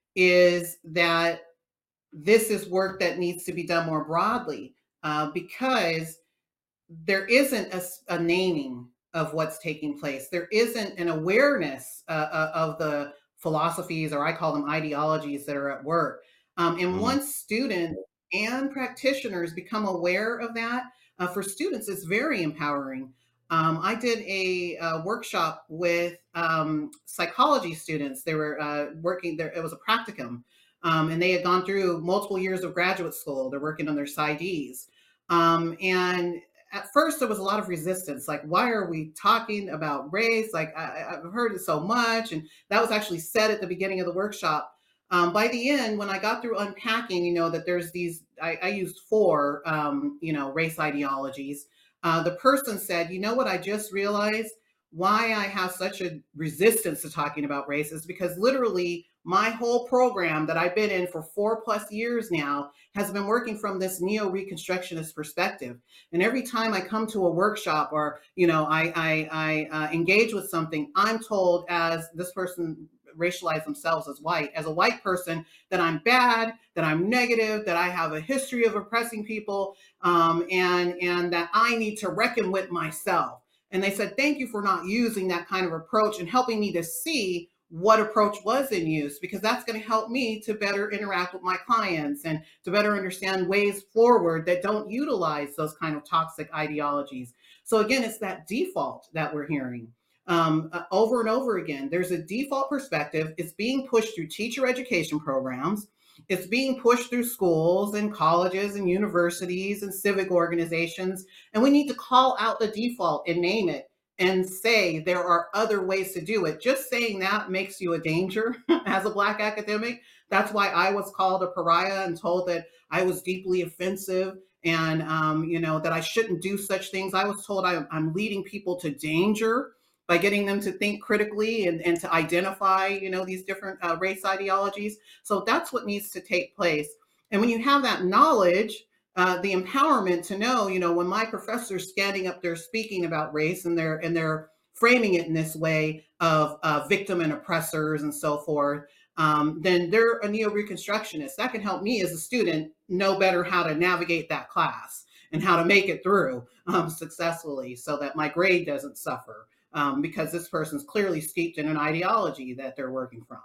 is that this is work that needs to be done more broadly uh, because there isn't a, a naming of what's taking place. There isn't an awareness uh, uh, of the philosophies, or I call them ideologies, that are at work. Um, and mm-hmm. once students and practitioners become aware of that, uh, for students, it's very empowering. Um, I did a, a workshop with um, psychology students. They were uh, working there. It was a practicum. Um, and they had gone through multiple years of graduate school. They're working on their PsyDs. Um, and at first there was a lot of resistance. Like, why are we talking about race? Like, I, I've heard it so much. And that was actually said at the beginning of the workshop. Um, by the end, when I got through unpacking, you know, that there's these, I, I used four, um, you know, race ideologies. Uh, the person said, you know what, I just realized why I have such a resistance to talking about race is because literally my whole program that I've been in for four plus years now has been working from this neo-reconstructionist perspective. And every time I come to a workshop or, you know, I, I, I uh, engage with something, I'm told, as this person racialize themselves as white, as a white person, that I'm bad, that I'm negative, that I have a history of oppressing people, um, and, and that I need to reckon with myself. And they said, thank you for not using that kind of approach and helping me to see what approach was in use, because that's going to help me to better interact with my clients and to better understand ways forward that don't utilize those kind of toxic ideologies. So again, it's that default that we're hearing um, uh, over and over again. There's a default perspective. It's being pushed through teacher education programs. It's being pushed through schools and colleges and universities and civic organizations. And we need to call out the default and name it and say there are other ways to do it. Just saying that makes you a danger as a Black academic. That's why I was called a pariah and told that I was deeply offensive and, um, you know, that I shouldn't do such things. I was told I, I'm leading people to danger by getting them to think critically and, and to identify, you know, these different uh, race ideologies. So that's what needs to take place. And when you have that knowledge, uh, the empowerment to know, you know, when my professor's standing up there speaking about race and they're and they're framing it in this way of uh, victim and oppressors and so forth, um, then they're a neo-reconstructionist. That can help me as a student know better how to navigate that class and how to make it through um, successfully so that my grade doesn't suffer. Um, because this person's clearly steeped in an ideology that they're working from.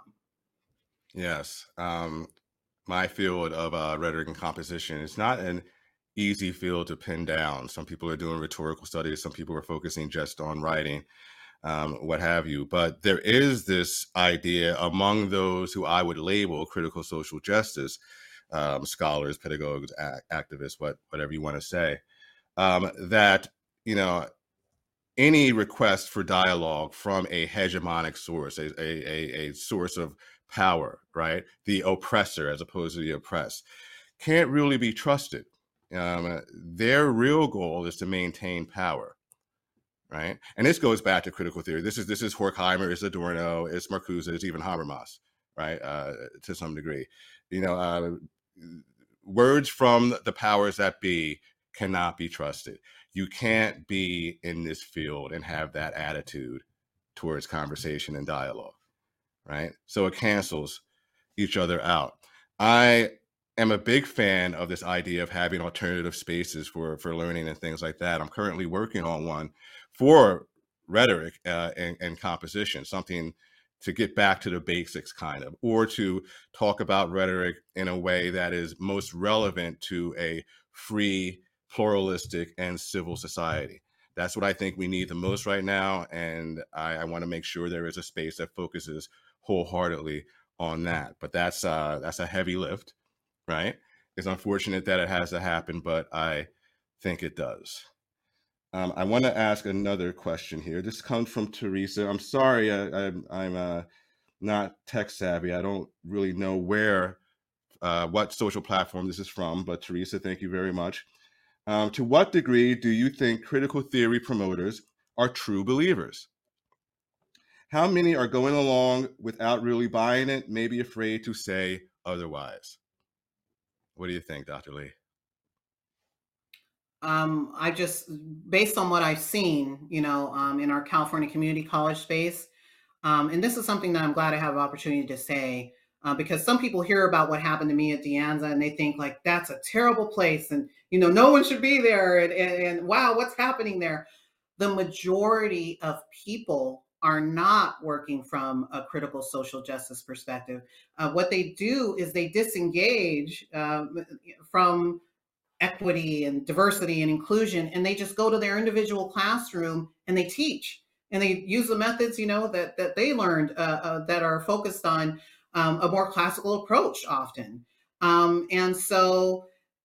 Yes. Um, my field of uh, rhetoric and composition is not an easy field to pin down. Some people are doing rhetorical studies. Some people are focusing just on writing, um, what have you. But there is this idea among those who I would label critical social justice, um, scholars, pedagogues, a- activists, what, whatever you want to say, um, that, you know, any request for dialogue from a hegemonic source, a, a, a source of power, right? The oppressor as opposed to the oppressed, can't really be trusted. Um, their real goal is to maintain power, right? And this goes back to critical theory. This is this is Horkheimer, it's Adorno, it's Marcuse, it's even Habermas, right? Uh, to some degree, you know, uh, words from the powers that be cannot be trusted. You can't be in this field and have that attitude towards conversation and dialogue, right? So it cancels each other out. I am a big fan of this idea of having alternative spaces for, for learning and things like that. I'm currently working on one for rhetoric uh, and, and composition, something to get back to the basics kind of, or to talk about rhetoric in a way that is most relevant to a free, pluralistic, and civil society. That's what I think we need the most right now. And I, I want to make sure there is a space that focuses wholeheartedly on that. But that's uh, that's a heavy lift, right? It's unfortunate that it has to happen, but I think it does. Um, I want to ask another question here. This comes from Teresa. I'm sorry, I, I'm, I'm uh, not tech savvy. I don't really know where, uh, what social platform this is from, but Teresa, thank you very much. Um, to what degree do you think critical theory promoters are true believers? How many are going along without really buying it, maybe afraid to say otherwise? What do you think, Doctor Lee? Um, I just, based on what I've seen, you know, um, in our California community college space, um, and this is something that I'm glad I have an opportunity to say, uh, because some people hear about what happened to me at De Anza and they think like, that's a terrible place. And, you know, no one should be there. And, and, and wow, what's happening there? The majority of people are not working from a critical social justice perspective. Uh, what they do is they disengage uh, from equity and diversity and inclusion, and they just go to their individual classroom and they teach and they use the methods, you know, that that they learned uh, uh, that are focused on um, a more classical approach often. Um, and so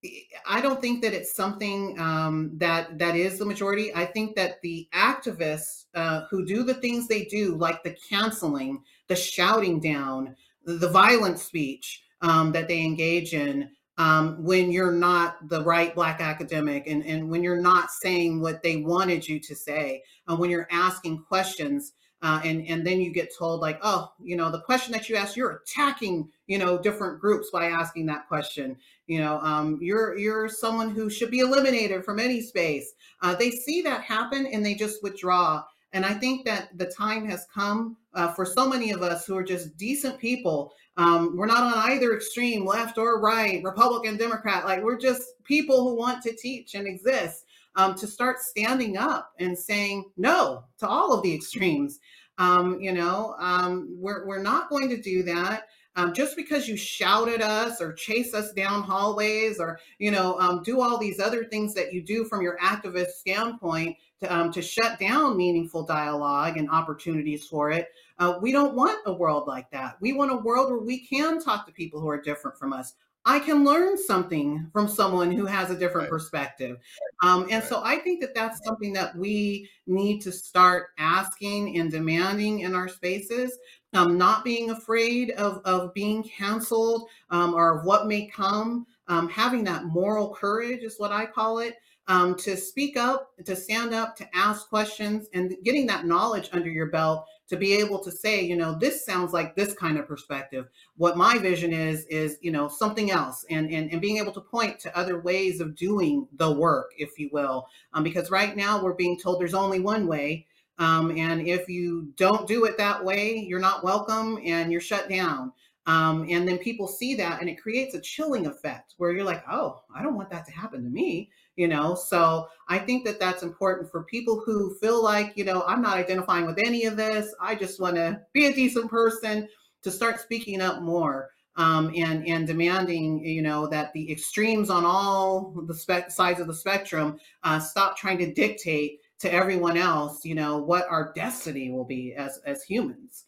I don't think that it's something um, that that is the majority. I think that the activists uh, who do the things they do, like the canceling, the shouting down, the violent speech um, that they engage in, um, when you're not the right Black academic and, and when you're not saying what they wanted you to say, uh, when you're asking questions uh, and, and then you get told like, oh, you know, the question that you asked, you're attacking, you know, different groups by asking that question. You know, um, you're you're someone who should be eliminated from any space. Uh, they see that happen and they just withdraw. And I think that the time has come uh, for so many of us who are just decent people. Um, we're not on either extreme, left or right, Republican, Democrat. Like we're just people who want to teach and exist, um, to start standing up and saying no to all of the extremes. Um, you know, um, we're we're not going to do that. Um, just because you shout at us or chase us down hallways or, you know, um, do all these other things that you do from your activist standpoint to, um, to shut down meaningful dialogue and opportunities for it. Uh, we don't want a world like that. We want a world where we can talk to people who are different from us. I can learn something from someone who has a different Right. perspective. Um, and right. So I think that that's something that we need to start asking and demanding in our spaces. Um, not being afraid of, of being canceled um, or of what may come, um, having that moral courage is what I call it, um, to speak up, to stand up, to ask questions, and getting that knowledge under your belt to be able to say, you know, this sounds like this kind of perspective. What my vision is, is, you know, something else, and, and, and being able to point to other ways of doing the work, if you will, um, because right now we're being told there's only one way. Um, and if you don't do it that way, you're not welcome and you're shut down. Um, and then people see that and it creates a chilling effect where you're like, oh, I don't want that to happen to me, you know? So I think that that's important for people who feel like, you know, I'm not identifying with any of this. I just want to be a decent person, to start speaking up more. Um, and, and demanding, you know, that the extremes on all the spe- sides of the spectrum uh, stop trying to dictate to everyone else, you know, what our destiny will be as as humans.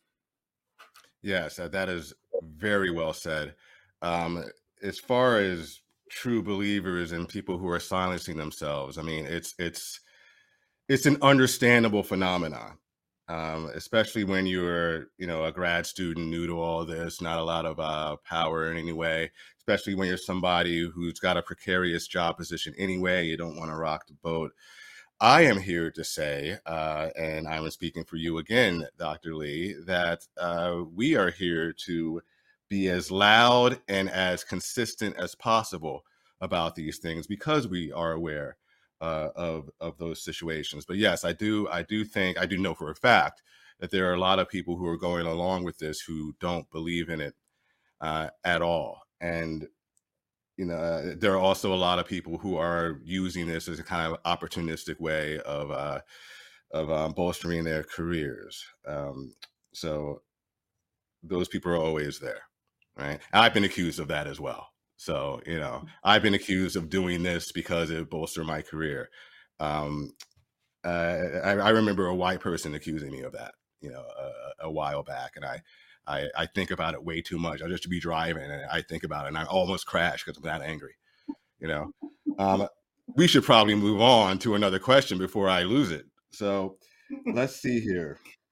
Yes, that is very well said. Um, as far as true believers and people who are silencing themselves, I mean, it's it's it's an understandable phenomenon, um, especially when you're, you know, a grad student new to all this, not a lot of uh, power in any way, especially when you're somebody who's got a precarious job position anyway, you don't want to rock the boat. I am here to say, uh, and I'm speaking for you again, Doctor Lee, that uh, we are here to be as loud and as consistent as possible about these things because we are aware uh, of of those situations. But yes, I do I do think I do know for a fact that there are a lot of people who are going along with this who don't believe in it uh, at all. And you know, uh, there are also a lot of people who are using this as a kind of opportunistic way of uh, of um, bolstering their careers. Um, so those people are always there, right? And I've been accused of that as well. So you know, I've been accused of doing this because it bolstered my career. Um, uh, I, I remember a white person accusing me of that, you know, a, a while back, and I. I, I think about it way too much. I just be driving and I think about it and I almost crash because I'm that angry, you know. Um, we should probably move on to another question before I lose it. So let's see here.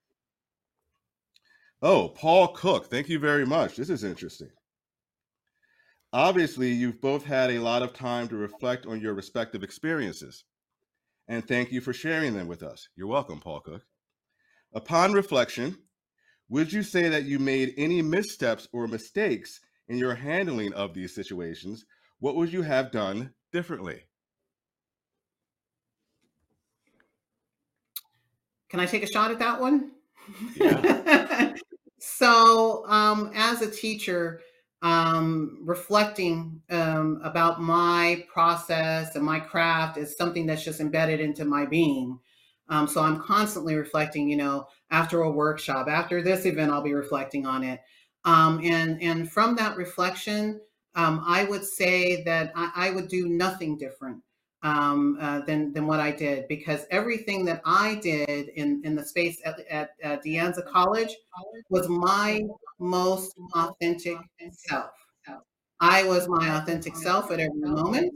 Oh, Paul Cook, thank you very much. This is interesting. Obviously, you've both had a lot of time to reflect on your respective experiences. And thank you for sharing them with us. You're welcome, Paul Cook. Upon reflection, would you say that you made any missteps or mistakes in your handling of these situations? What would you have done differently? Can I take a shot at that one? Yeah. So, um, as a teacher, um, reflecting um, about my process and my craft is something that's just embedded into my being. Um, so I'm constantly reflecting, you know, after a workshop, after this event, I'll be reflecting on it. Um, and, and from that reflection, um, I would say that I, I would do nothing different um, uh, than, than what I did, because everything that I did in, in the space at, at, at De Anza College was my most authentic self. I was my authentic self at every moment.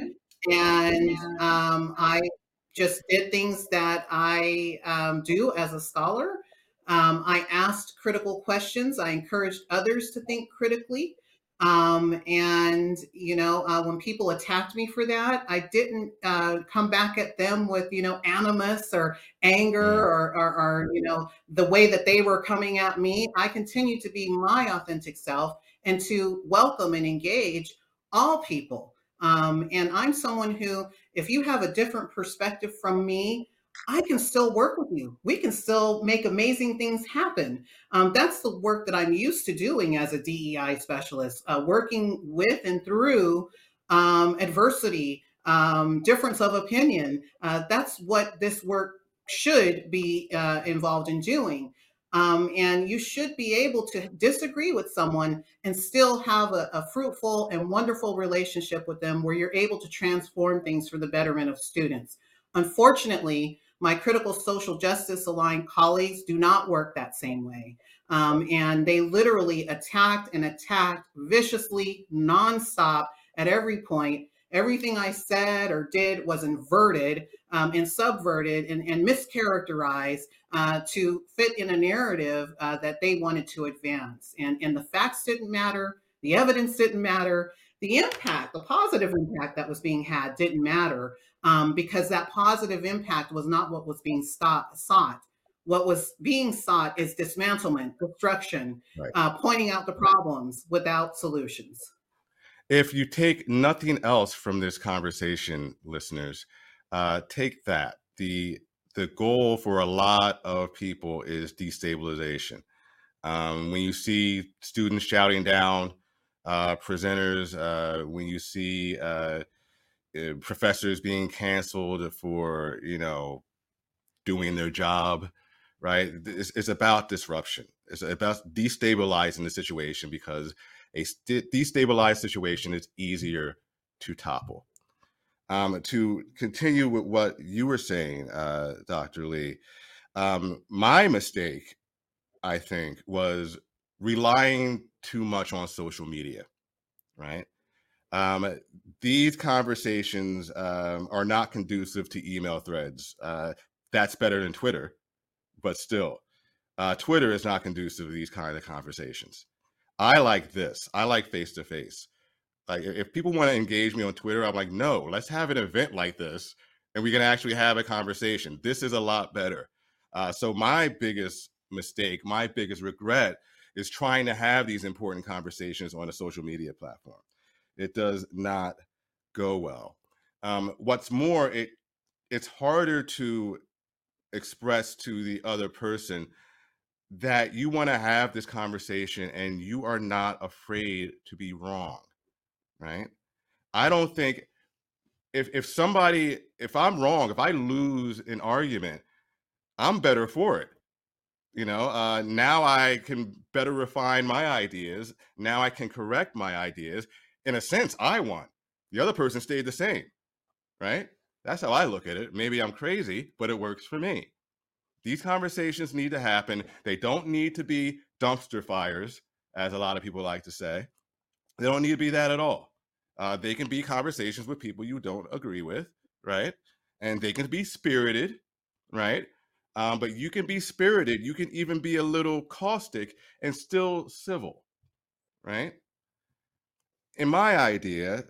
And um, I just did things that I um, do as a scholar. Um, I asked critical questions. I encouraged others to think critically. Um, and, you know, uh, when people attacked me for that, I didn't uh, come back at them with, you know, animus or anger Mm. or, or, or, you know, the way that they were coming at me. I continued to be my authentic self and to welcome and engage all people. Um, and I'm someone who, if you have a different perspective from me, I can still work with you. We can still make amazing things happen. Um, that's the work that I'm used to doing as a D E I specialist, uh, working with and through um, adversity, um, difference of opinion. Uh, that's what this work should be uh, involved in doing. Um, and you should be able to disagree with someone and still have a, a fruitful and wonderful relationship with them where you're able to transform things for the betterment of students. Unfortunately, my critical social justice aligned colleagues do not work that same way. Um, and they literally attacked and attacked viciously, nonstop at every point. Everything I said or did was inverted um, and subverted and, and mischaracterized uh, to fit in a narrative uh, that they wanted to advance. And, and the facts didn't matter. The evidence didn't matter. The impact, the positive impact that was being had didn't matter um, because that positive impact was not what was being sought. What was being sought is dismantlement, destruction, Right. uh, pointing out the problems without solutions. If you take nothing else from this conversation, listeners, uh, take that. The the goal for a lot of people is destabilization. Um, when you see students shouting down uh, presenters, uh, when you see uh, uh, professors being canceled for, you know, doing their job, right? It's, it's about disruption. It's about destabilizing the situation because a st- destabilized situation is easier to topple. Um, to continue with what you were saying, uh, Doctor Lee, um, my mistake, I think, was relying too much on social media, right? Um, these conversations um, are not conducive to email threads. Uh, that's better than Twitter, but still, uh, Twitter is not conducive to these kind of conversations. I like this. I like face to face. Like if people want to engage me on Twitter, I'm like, no, let's have an event like this, and we can actually have a conversation. This is a lot better. Uh, so my biggest mistake, my biggest regret, is trying to have these important conversations on a social media platform. It does not go well. Um, what's more, it it's harder to express to the other person that you want to have this conversation and you are not afraid to be wrong, right? I don't think if if somebody if I'm wrong, if I lose an argument, I'm better for it. You know, uh, now I can better refine my ideas. Now I can correct my ideas. In a sense, I won. The other person stayed the same, right? That's how I look at it. Maybe I'm crazy, but it works for me. These conversations need to happen. They don't need to be dumpster fires, as a lot of people like to say. They don't need to be that at all. Uh, they can be conversations with people you don't agree with, right? And they can be spirited, right? Um, but you can be spirited. You can even be a little caustic and still civil, right? In my idea,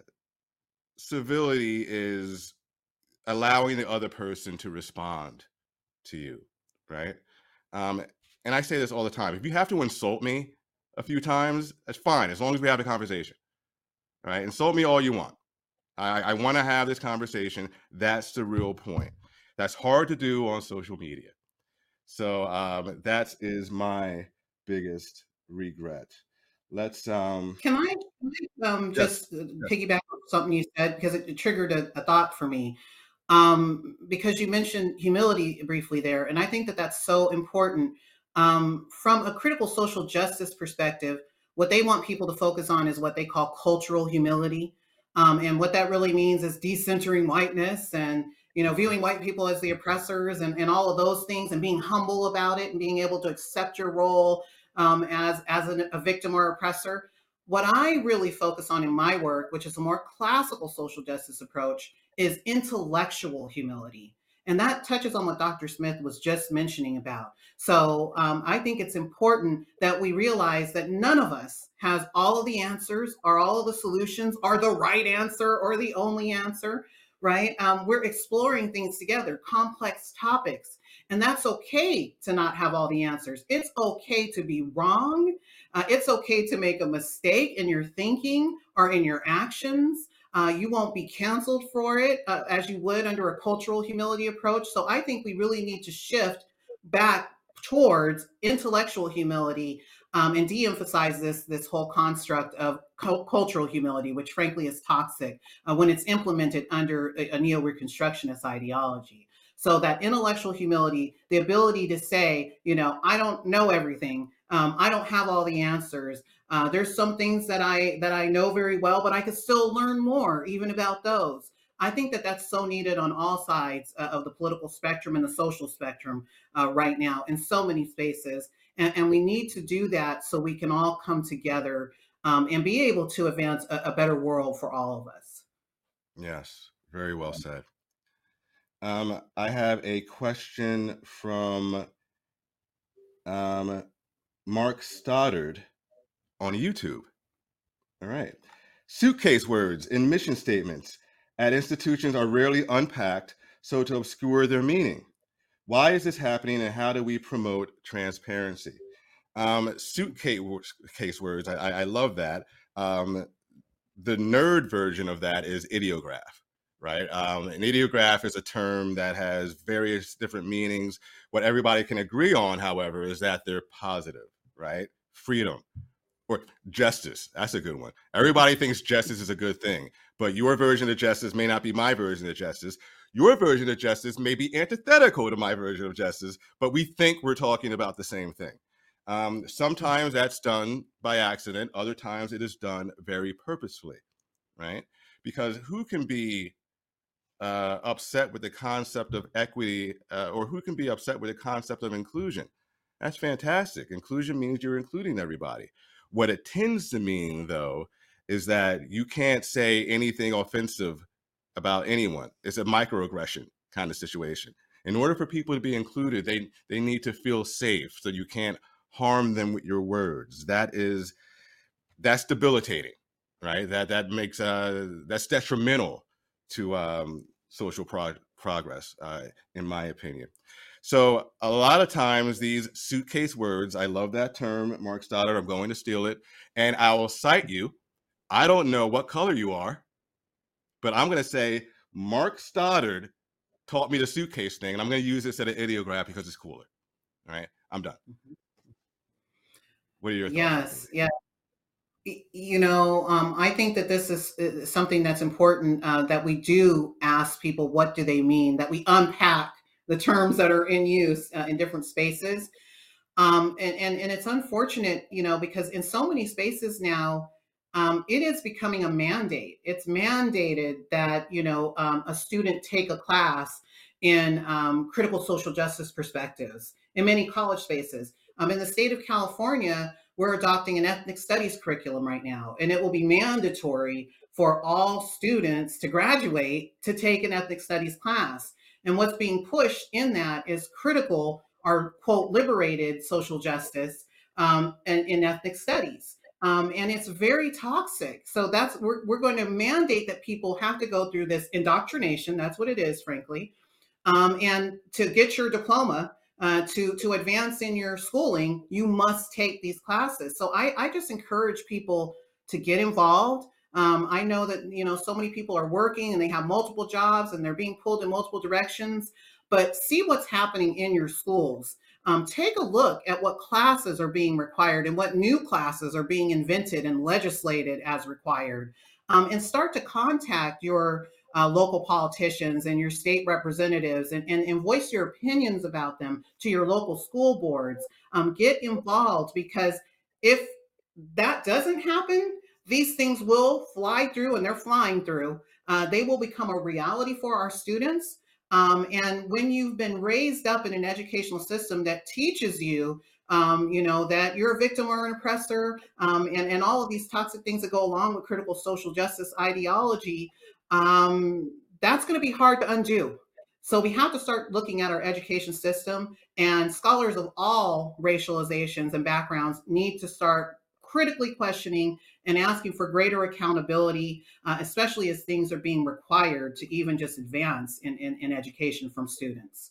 civility is allowing the other person to respond to you, right? Um, and I say this all the time. If you have to insult me a few times, that's fine, as long as we have a conversation, right? Insult me all you want. I, I want to have this conversation. That's the real point. That's hard to do on social media. So um, that is my biggest regret. Let's um Can I, can I, um, yes, just uh, yes. piggyback on something you said because it, it triggered a, a thought for me? Um, because you mentioned humility briefly there, and I think that that's so important. Um, from a critical social justice perspective, what they want people to focus on is what they call cultural humility, um, and what that really means is decentering whiteness and you know viewing white people as the oppressors and, and all of those things, and being humble about it and being able to accept your role um, as as an, a victim or oppressor. What I really focus on in my work, which is a more classical social justice approach, is intellectual humility. And that touches on what Doctor Smith was just mentioning about. So um, I think it's important that we realize that none of us has all of the answers or all of the solutions or the right answer or the only answer, right? Um, we're exploring things together, complex topics. And that's okay to not have all the answers. It's okay to be wrong. Uh, it's okay to make a mistake in your thinking or in your actions. Uh, you won't be canceled for it uh, as you would under a cultural humility approach. So I think we really need to shift back towards intellectual humility um, and de-emphasize this this whole construct of cu- cultural humility, which frankly is toxic uh, when it's implemented under a, a neo-reconstructionist ideology. So that intellectual humility, the ability to say, you know, I don't know everything. Um, I don't have all the answers. Uh, there's some things that I that I know very well, but I could still learn more even about those. I think that that's so needed on all sides uh, of the political spectrum and the social spectrum uh, right now in so many spaces. And, and we need to do that so we can all come together um, and be able to advance a, a better world for all of us. Yes, very well said. Um, I have a question from um, Mark Stoddard on YouTube. All right. Suitcase words in mission statements at institutions are rarely unpacked so to obscure their meaning. Why is this happening and how do we promote transparency? Um, suitcase case words, I, I love that. Um, the nerd version of that is ideograph, right? Um, an ideograph is a term that has various different meanings. What everybody can agree on, however, is that they're positive, right? Freedom or justice. That's a good one. Everybody thinks justice is a good thing, but your version of justice may not be my version of justice. Your version of justice may be antithetical to my version of justice, but we think we're talking about the same thing. Um, sometimes that's done by accident. Other times it is done very purposefully, right? Because who can be uh, upset with the concept of equity uh, or who can be upset with the concept of inclusion? That's fantastic. Inclusion means you're including everybody. What it tends to mean, though, is that you can't say anything offensive about anyone. It's a microaggression kind of situation. In order for people to be included, they they need to feel safe, so you can't harm them with your words. That is that's debilitating, right? That that makes uh, that's detrimental to um, social prog- progress, uh, in my opinion. So a lot of times these suitcase words, I love that term, Mark Stoddard, I'm going to steal it, and I will cite you. I don't know what color you are, but I'm going to say Mark Stoddard taught me the suitcase thing, and I'm going to use this at an ideograph because it's cooler. All right, I'm done. What are your thoughts? Yes, yeah. You know, um, I think that this is uh, something that's important, uh, that we do ask people, what do they mean? That we unpack the terms that are in use uh, in different spaces. Um, and, and, and it's unfortunate, you know, because in so many spaces now, um, it is becoming a mandate. It's mandated that, you know, um, a student take a class in um, critical social justice perspectives in many college spaces. Um, in the state of California, we're adopting an ethnic studies curriculum right now, and it will be mandatory for all students to graduate to take an ethnic studies class. And what's being pushed in that is critical or, quote, liberated social justice um, and in ethnic studies. Um, and it's very toxic. So that's we're, we're going to mandate that people have to go through this indoctrination. That's what it is, frankly. Um, and to get your diploma, uh, to to advance in your schooling, you must take these classes. So I, I just encourage people to get involved. Um, I know that, you know, so many people are working and they have multiple jobs and they're being pulled in multiple directions, but see what's happening in your schools. Um, take a look at what classes are being required and what new classes are being invented and legislated as required, um, and start to contact your uh, local politicians and your state representatives and, and, and voice your opinions about them to your local school boards. Um, get involved, because if that doesn't happen, these things will fly through, and they're flying through. Uh, they will become a reality for our students. Um, and when you've been raised up in an educational system that teaches you, um, you know, that you're a victim or an oppressor, um, and, and all of these toxic things that go along with critical social justice ideology, um, that's going to be hard to undo. So we have to start looking at our education system, and scholars of all racializations and backgrounds need to start critically questioning and asking for greater accountability, uh, especially as things are being required to even just advance in, in, in education from students.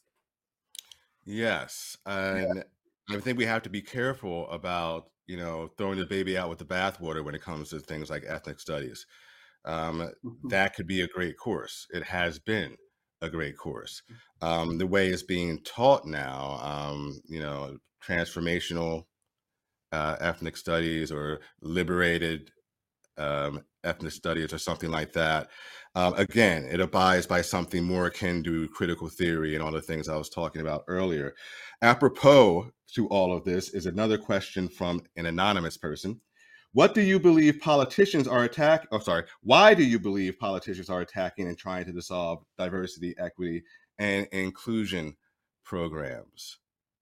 Yes, and I think we have to be careful about, you know, throwing the baby out with the bathwater when it comes to things like ethnic studies. Um, Mhm. that could be a great course. It has been a great course. Um, the way it's being taught now, um, you know, transformational uh, ethnic studies or liberated um, ethnic studies or something like that. Um, again, it abides by something more akin to critical theory and all the things I was talking about earlier. Apropos to all of this is another question from an anonymous person. What do you believe politicians are attacking? Oh, sorry. Why do you believe politicians are attacking and trying to dissolve diversity, equity, and inclusion programs?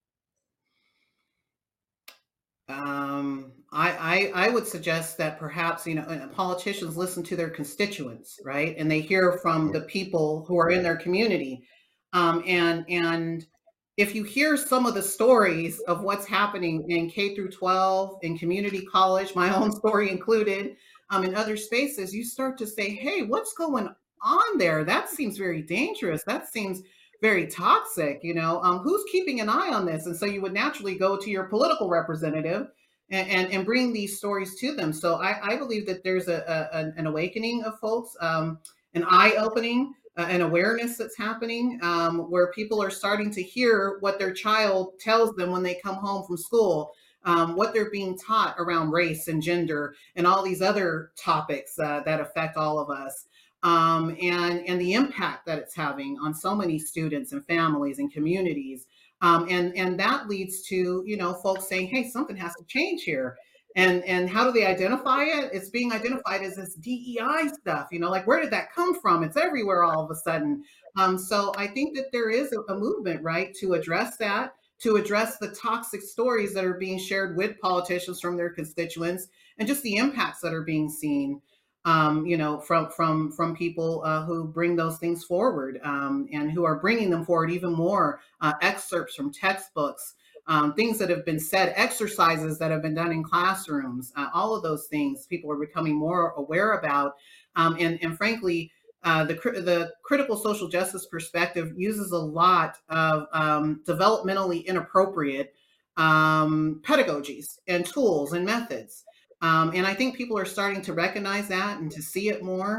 Um, I, I I would suggest that perhaps, you know, uh, politicians listen to their constituents, right? And they hear from the people who are in their community. Um, and and if you hear some of the stories of what's happening in K through twelve, in community college, my own story included, um, in other spaces, you start to say, hey, what's going on there? That seems very dangerous. That seems very toxic. You know, um, who's keeping an eye on this? And so you would naturally go to your political representative and, and, and bring these stories to them. So I, I believe that there's a, a an awakening of folks, um, an eye opening, uh, an awareness that's happening, um, where people are starting to hear what their child tells them when they come home from school, um, what they're being taught around race and gender and all these other topics uh, that affect all of us, um, and and the impact that it's having on so many students and families and communities, um, and and that leads to, you know, folks saying, hey, something has to change here. And and how do they identify it? It's being identified as this D E I stuff, you know, like, where did that come from? It's everywhere all of a sudden. Um, so I think that there is a, a movement, right, to address that, to address the toxic stories that are being shared with politicians from their constituents, and just the impacts that are being seen, um, you know, from from from people uh, who bring those things forward, um, and who are bringing them forward even more. Uh, excerpts from textbooks, um, things that have been said, exercises that have been done in classrooms, uh, all of those things people are becoming more aware about. Um, and, and frankly, uh, the, the critical social justice perspective uses a lot of um, developmentally inappropriate um, pedagogies and tools and methods. Um, and I think people are starting to recognize that and to see it more.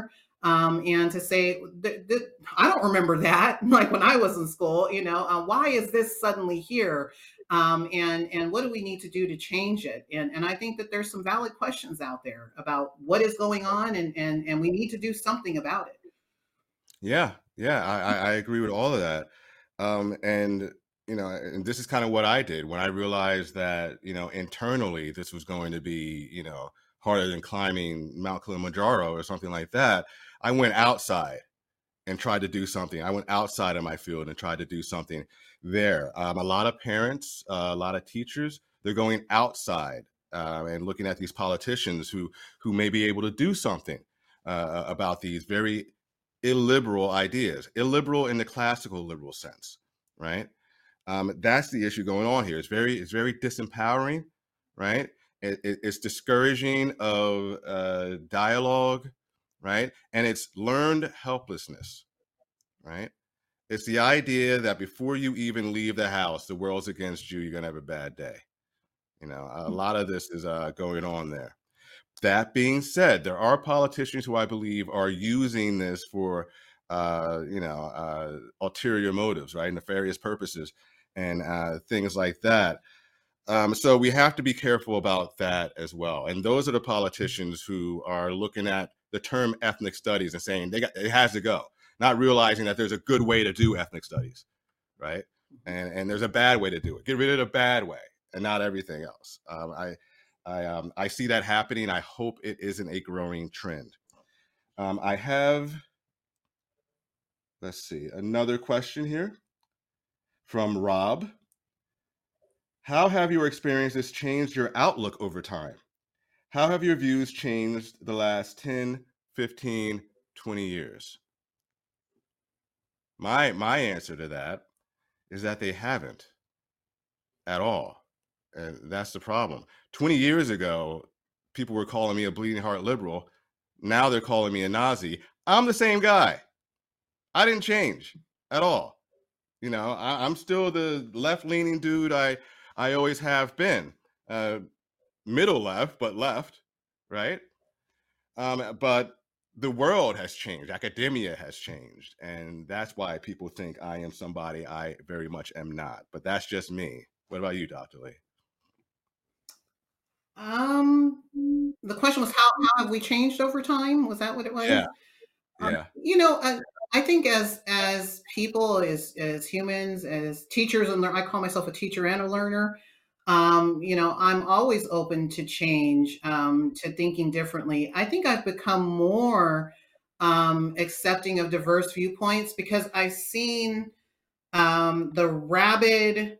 Um, and to say, th- th- I don't remember that, like when I was in school, you know, uh, why is this suddenly here? Um, and and what do we need to do to change it? And and I think that there's some valid questions out there about what is going on, and and and we need to do something about it. Yeah, yeah, I, I I agree with all of that. Um, and you know, and this is kind of what I did when I realized that, you know, internally this was going to be, you know, harder than climbing Mount Kilimanjaro or something like that. I went outside and tried to do something. I went outside of my field and tried to do something there. Um, a lot of parents, uh, a lot of teachers, they're going outside uh, and looking at these politicians who who may be able to do something uh, about these very illiberal ideas, illiberal in the classical liberal sense, right? Um, that's the issue going on here. It's very it's very disempowering, right? It, it, it's discouraging of uh, dialogue, right? And it's learned helplessness, right? It's the idea that before you even leave the house, the world's against you. You're gonna have a bad day. You know, a lot of this is uh, going on there. That being said, there are politicians who I believe are using this for, uh, you know, uh, ulterior motives, right, nefarious purposes, and uh, things like that. Um, so we have to be careful about that as well. And those are the politicians who are looking at the term ethnic studies and saying they got it has to go, not realizing that there's a good way to do ethnic studies, right? And and there's a bad way to do it. Get rid of the bad way and not everything else. Um, I I um, I see that happening. I hope it isn't a growing trend. Um, I have, let's see, another question here from Rob. How have your experiences changed your outlook over time? How have your views changed the last ten, fifteen, twenty years? My my answer to that is that they haven't at all. And that's the problem. twenty years ago, people were calling me a bleeding heart liberal. Now they're calling me a Nazi. I'm the same guy. I didn't change at all. You know, I, I'm still the left-leaning dude I I always have been. Uh, middle left, but left, right? Um, but the world has changed. Academia has changed, and that's why people think I am somebody I very much am not. But that's just me. What about you, Doctor Lee? Um, the question was, how, how have we changed over time? Was that what it Yeah, was? Um, yeah. you know, I, I think as as people, as as humans, as teachers, and lear- I call myself a teacher and a learner. Um, you know, I'm always open to change, um, to thinking differently. I think I've become more um, accepting of diverse viewpoints because I've seen um, the rabid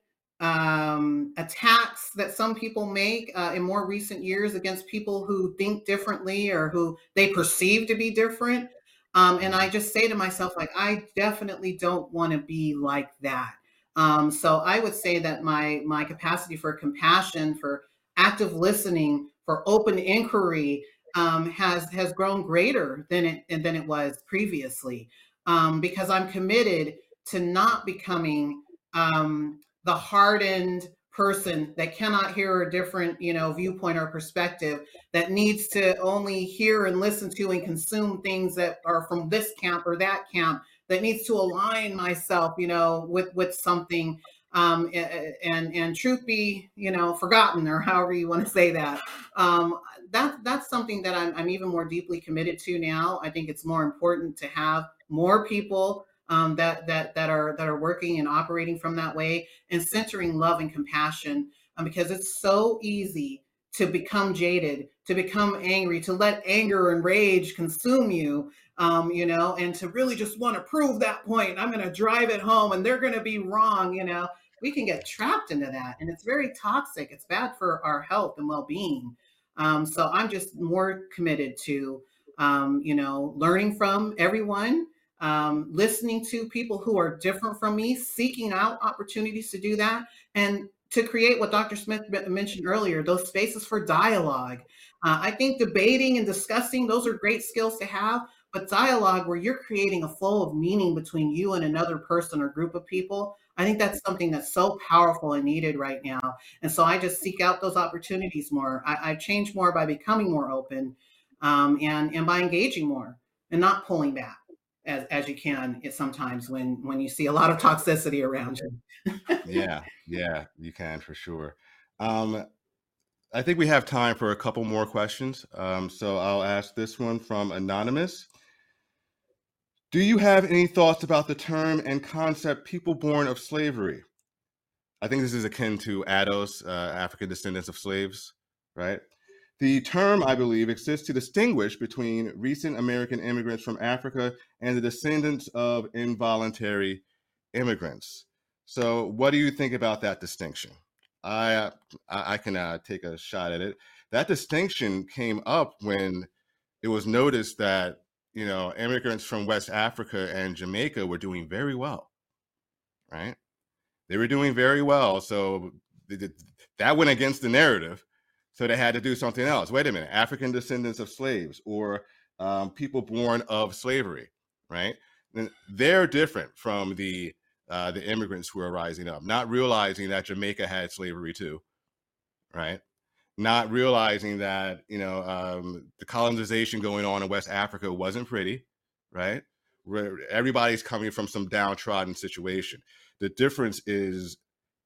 um, attacks that some people make uh, in more recent years against people who think differently or who they perceive to be different. Um, and I Mhm. just say to myself, like, I definitely don't want to be like that. Um, so I would say that my my capacity for compassion, for active listening, for open inquiry um, has has grown greater than it than it was previously, um, because I'm committed to not becoming um, the hardened person that cannot hear a different, you know, viewpoint or perspective, that needs to only hear and listen to and consume things that are from this camp or that camp, that needs to align myself, you know, with with something. Um, and and truth be, you know, forgotten, or however you want to say that. Um, that that's something that I'm, I'm even more deeply committed to now. I think it's more important to have more people um, that that that are that are working and operating from that way, and centering love and compassion, um, because it's so easy to become jaded, to become angry, to let anger and rage consume you, um, you know, and to really just want to prove that point. I'm going to drive it home, and they're going to be wrong, you know. We can get trapped into that, and it's very toxic. It's bad for our health and well-being. Um, so I'm just more committed to, um, you know, learning from everyone, um, listening to people who are different from me, seeking out opportunities to do that, and to create what Doctor Smith mentioned earlier, those spaces for dialogue. Uh, I think debating and discussing, those are great skills to have, but dialogue where you're creating a flow of meaning between you and another person or group of people, I think that's something that's so powerful and needed right now. And so I just seek out those opportunities more. I, I've changed more by becoming more open, um, and, and by engaging more. and not pulling back as, as you can sometimes when, when you see a lot of toxicity around you. Yeah, yeah, you can for sure. Um, I think we have time for a couple more questions. Um, so I'll ask this one from Anonymous. Do you have any thoughts about the term and concept people born of slavery? I think this is akin to A D O S, uh, African descendants of slaves, right? The term, I believe, exists to distinguish between recent American immigrants from Africa and the descendants of involuntary immigrants. So what do you think about that distinction? I, uh, I, I can uh, take a shot at it. That distinction came up when it was noticed that, you know, immigrants from West Africa and Jamaica were doing very well, right? They were doing very well. So that went against the narrative. So they had to do something else. Wait a minute, African descendants of slaves or um, people born of slavery, right? And they're different from the uh, the immigrants who are rising up, not realizing that Jamaica had slavery too, right? Not realizing that, you know, um, the colonization going on in West Africa wasn't pretty, right? Where everybody's coming from some downtrodden situation. The difference is,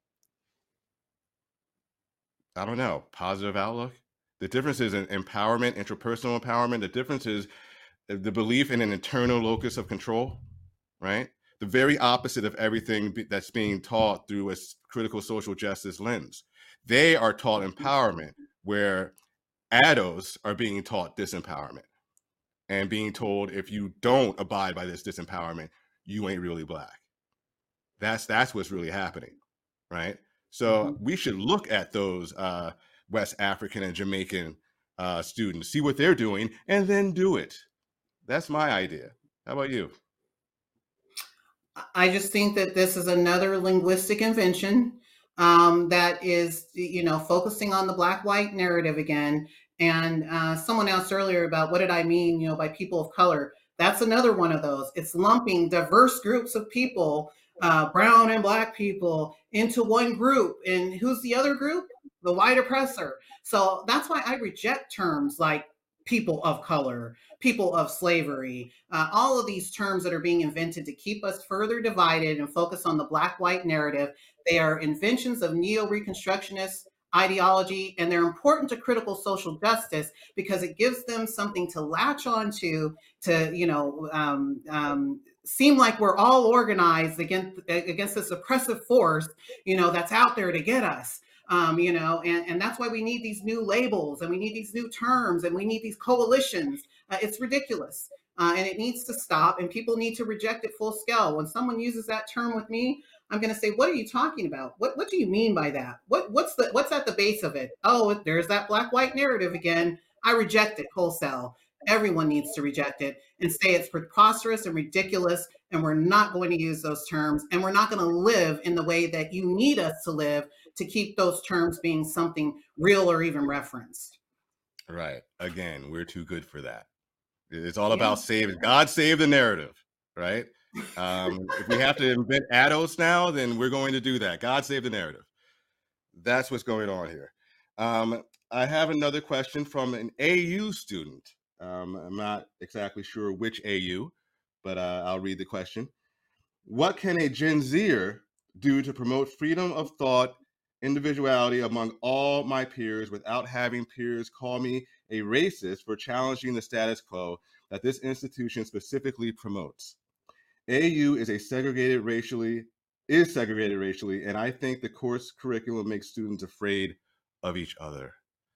I don't know, positive outlook. The difference is in empowerment, interpersonal empowerment. The difference is the belief in an internal locus of control, right? The very opposite of everything that's being taught through a critical social justice lens. They are taught empowerment, where A D Os are being taught disempowerment and being told if you don't abide by this disempowerment, you ain't really Black. That's that's what's really happening, right? So mm-hmm. we should look at those uh, West African and Jamaican uh, students, see what they're doing, and then do it. That's my idea. How about you? I just think that this is another linguistic invention um, that is, you know, focusing on the Black-white narrative again. And uh, someone asked earlier about what did I mean, you know, by people of color. That's another one of those. It's lumping diverse groups of people, uh, brown and Black people, into one group. And who's the other group? The white oppressor. So that's why I reject terms like people of color, people of slavery, uh, all of these terms that are being invented to keep us further divided and focus on the Black-white narrative. They are inventions of neo-Reconstructionist ideology, and they're important to critical social justice because it gives them something to latch onto to, you know, um, um, seem like we're all organized against against this oppressive force, you know, that's out there to get us. Um, you know, and, and that's why we need these new labels and we need these new terms and we need these coalitions. Uh, it's ridiculous uh, and it needs to stop and people need to reject it full scale. When someone uses that term with me, I'm going to say, what are you talking about? What what do you mean by that? What what's the what's at the base of it? Oh, there's that Black-white narrative again. I reject it wholesale. Everyone needs to reject it and say it's preposterous and ridiculous. And we're not going to use those terms. And we're not going to live in the way that you need us to live to keep those terms being something real or even referenced. Right. Again, we're too good for that. It's all yeah. about saving. God save the narrative, right? Um, if we have to invent A D O S now, then we're going to do that. God save the narrative. That's what's going on here. Um, I have another question from an A U student. Um, I'm not exactly sure which A U, but uh, I'll read the question. What can a Gen Zer do to promote freedom of thought, individuality among all my peers without having peers call me a racist for challenging the status quo that this institution specifically promotes? A U is a segregated racially, is segregated racially, and I think the course curriculum makes students afraid of each other.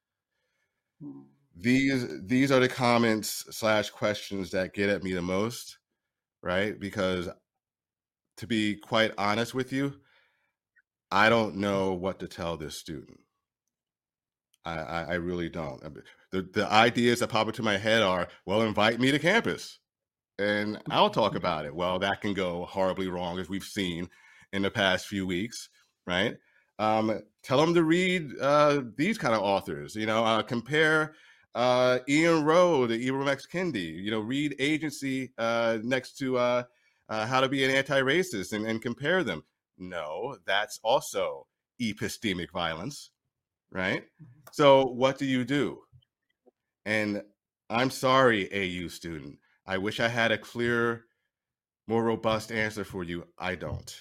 These these are the comments slash questions that get at me the most, right? Because to be quite honest with you, I don't know what to tell this student. I, I, I really don't. The, the ideas that pop into my head are, well, invite me to campus and I'll talk about it. Well, that can go horribly wrong, as we've seen in the past few weeks, right? Um, tell them to read uh, these kind of authors, you know, uh, compare uh, Ian Rowe to Ibram X. Kendi, you know, read Agency uh, next to uh, uh, How to Be an Anti-Racist and, and compare them. No, that's also epistemic violence, right? So what do you do? And I'm sorry, A U student, I wish I had a clear, more robust answer for you. I don't.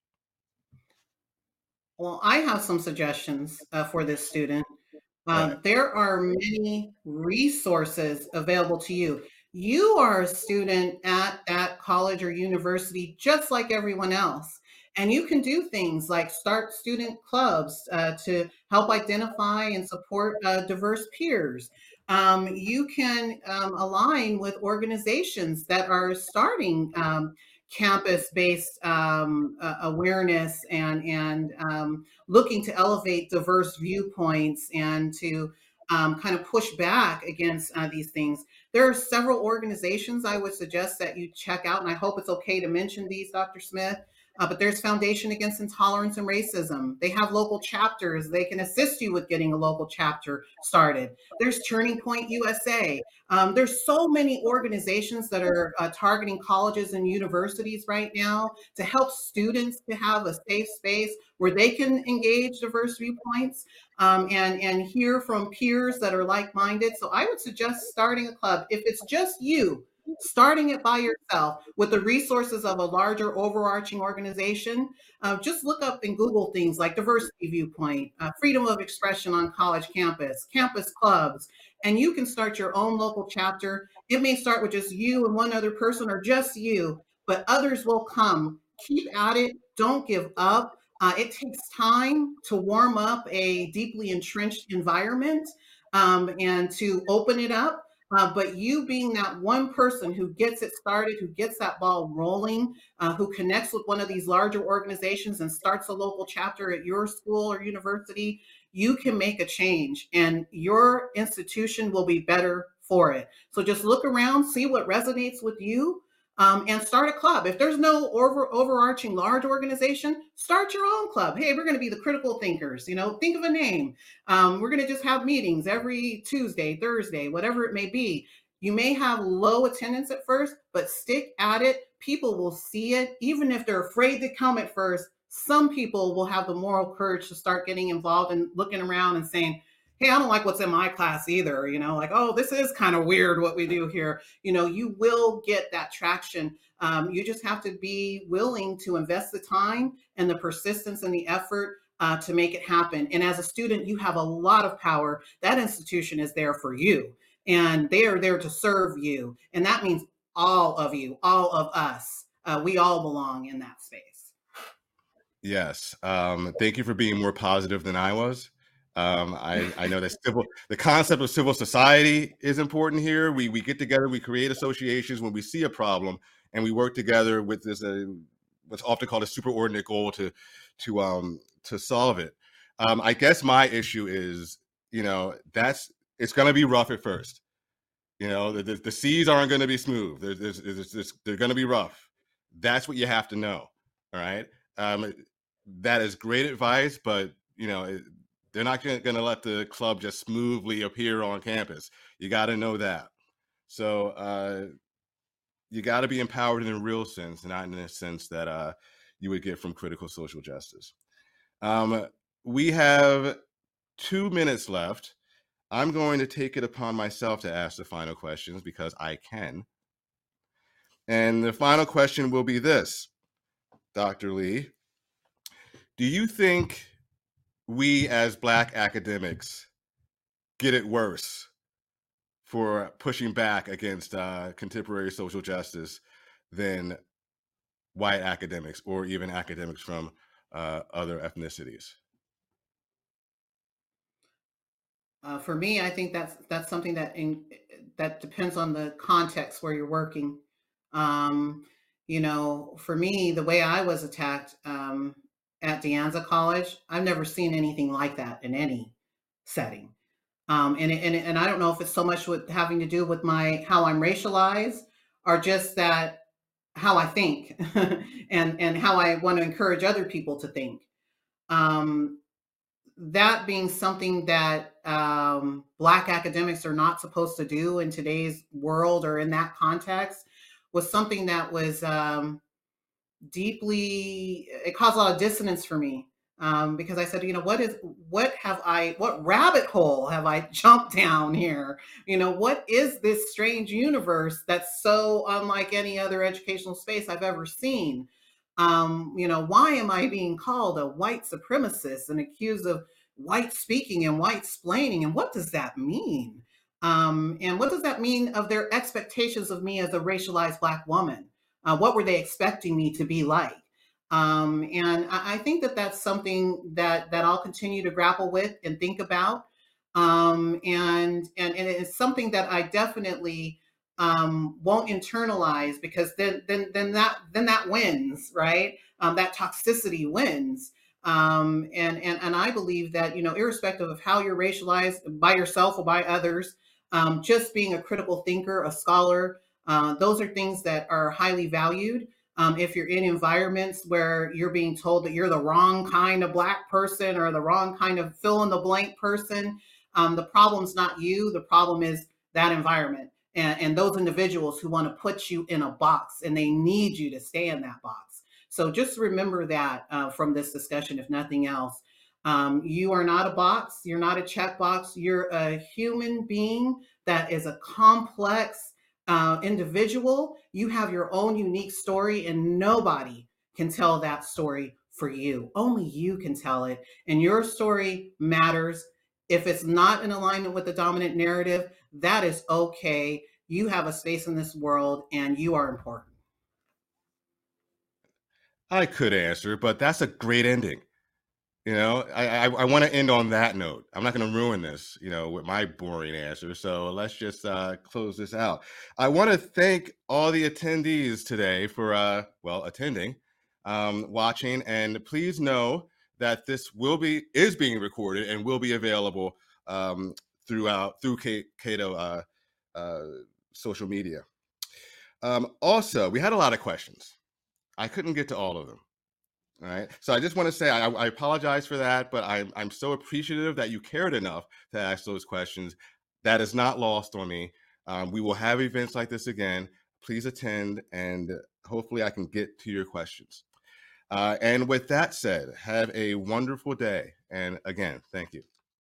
Well, I have some suggestions uh, for this student. Right. Uh, there are many resources available to you. You are a student at that college or university, just like everyone else. And you can do things like start student clubs uh, to help identify and support uh, diverse peers. Um, you can um, align with organizations that are starting um, campus-based um, uh, awareness and and um, looking to elevate diverse viewpoints and to um, kind of push back against uh, these things. There are several organizations I would suggest that you check out, and I hope it's okay to mention these, Doctor Smith. Uh, but there's Foundation Against Intolerance and Racism. They have local chapters. They can assist you with getting a local chapter started. There's Turning Point U S A. Um, there's so many organizations that are uh, targeting colleges and universities right now to help students to have a safe space where they can engage diverse viewpoints um, and, and hear from peers that are like-minded. So I would suggest starting a club. If it's just you, starting it by yourself with the resources of a larger overarching organization, uh, just look up and Google things like diversity viewpoint, uh, freedom of expression on college campus, campus clubs, and you can start your own local chapter. It may start with just you and one other person or just you, but others will come. Keep at it. Don't give up. Uh, it takes time to warm up a deeply entrenched environment um, and to open it up. Uh, but you being that one person who gets it started, who gets that ball rolling, uh, who connects with one of these larger organizations and starts a local chapter at your school or university, you can make a change and your institution will be better for it. So just look around, see what resonates with you. Um, and start a club. If there's no over, overarching large organization, start your own club. Hey, we're going to be the critical thinkers. You know, think of a name. Um, we're going to just have meetings every Tuesday, Thursday, whatever it may be. You may have low attendance at first, but stick at it. People will see it. Even if they're afraid to come at first, some people will have the moral courage to start getting involved and looking around and saying, hey, I don't like what's in my class either. You know, like, oh, this is kind of weird what we do here. You know, you will get that traction. Um, you just have to be willing to invest the time and the persistence and the effort uh, to make it happen. And as a student, you have a lot of power. That institution is there for you and they are there to serve you. And that means all of you, all of us. Uh, we all belong in that space. Yes. Um, thank you for being more positive than I was. Um, I, I know that civil, the concept of civil society is important here. We we get together, we create associations when we see a problem, and we work together with this uh, what's often called a superordinate goal to to um to solve it. Um, I guess my issue is, you know, that's it's going to be rough at first. You know, the, the, the seas aren't going to be smooth. There's, there's, there's, there's, they're going to be rough. That's what you have to know. All right. Um, that is great advice, but you know. It, They're not going to let the club just smoothly appear on campus. You got to know that. So uh, you got to be empowered in a real sense, not in a sense that uh, you would get from critical social justice. Um, we have two minutes left. I'm going to take it upon myself to ask the final questions because I can. And the final question will be this, Doctor Lee. Do you think we as Black academics get it worse for pushing back against uh, contemporary social justice than white academics or even academics from uh, other ethnicities? Uh, for me, I think that's that's something that in, that depends on the context where you're working. Um, you know, for me, the way I was attacked um, at De Anza College, I've never seen anything like that in any setting. Um, and, and and I don't know if it's so much with having to do with my how I'm racialized or just that how I think and and how I want to encourage other people to think. Um, that being something that um, Black academics are not supposed to do in today's world or in that context was something that was um, deeply, it caused a lot of dissonance for me. Um, because I said, you know, what is, what have I, what rabbit hole have I jumped down here? You know, what is this strange universe that's so unlike any other educational space I've ever seen? Um, you know, why am I being called a white supremacist and accused of white speaking and white splaining? And what does that mean? Um, and what does that mean of their expectations of me as a racialized Black woman? Uh, what were they expecting me to be like? Um, and I, I think that that's something that that I'll continue to grapple with and think about. Um, and and and it's something that I definitely um, won't internalize, because then then then that then that wins, right? Um, that toxicity wins. Um, and and and I believe that, you know, irrespective of how you're racialized by yourself or by others, um, just being a critical thinker, a scholar, uh, those are things that are highly valued. Um, if you're in environments where you're being told that you're the wrong kind of Black person or the wrong kind of fill in the blank person, um, the problem's not you. The problem is that environment and, and those individuals who want to put you in a box, and they need you to stay in that box. So just remember that uh, from this discussion, if nothing else. Um, you are not a box. You're not a checkbox. You're a human being that is a complex uh, individual. You have your own unique story, and nobody can tell that story for you. Only you can tell it. And your story matters. If it's not in alignment with the dominant narrative, that is okay. You have a space in this world, and you are important. I could answer, but that's a great ending. You know, I I, I want to end on that note. I'm not going to ruin this, you know, with my boring answer. So let's just uh, close this out. I want to thank all the attendees today for, uh, well, attending, um, watching, and please know that this will be is being recorded and will be available um, throughout through K- Cato uh, uh, social media. Um, also, we had a lot of questions. I couldn't get to all of them. All right. So I just want to say I, I apologize for that, but I'm I'm so appreciative that you cared enough to ask those questions. That is not lost on me. Um, we will have events like this again. Please attend, and hopefully I can get to your questions. Uh, and with that said, have a wonderful day. And again, thank you.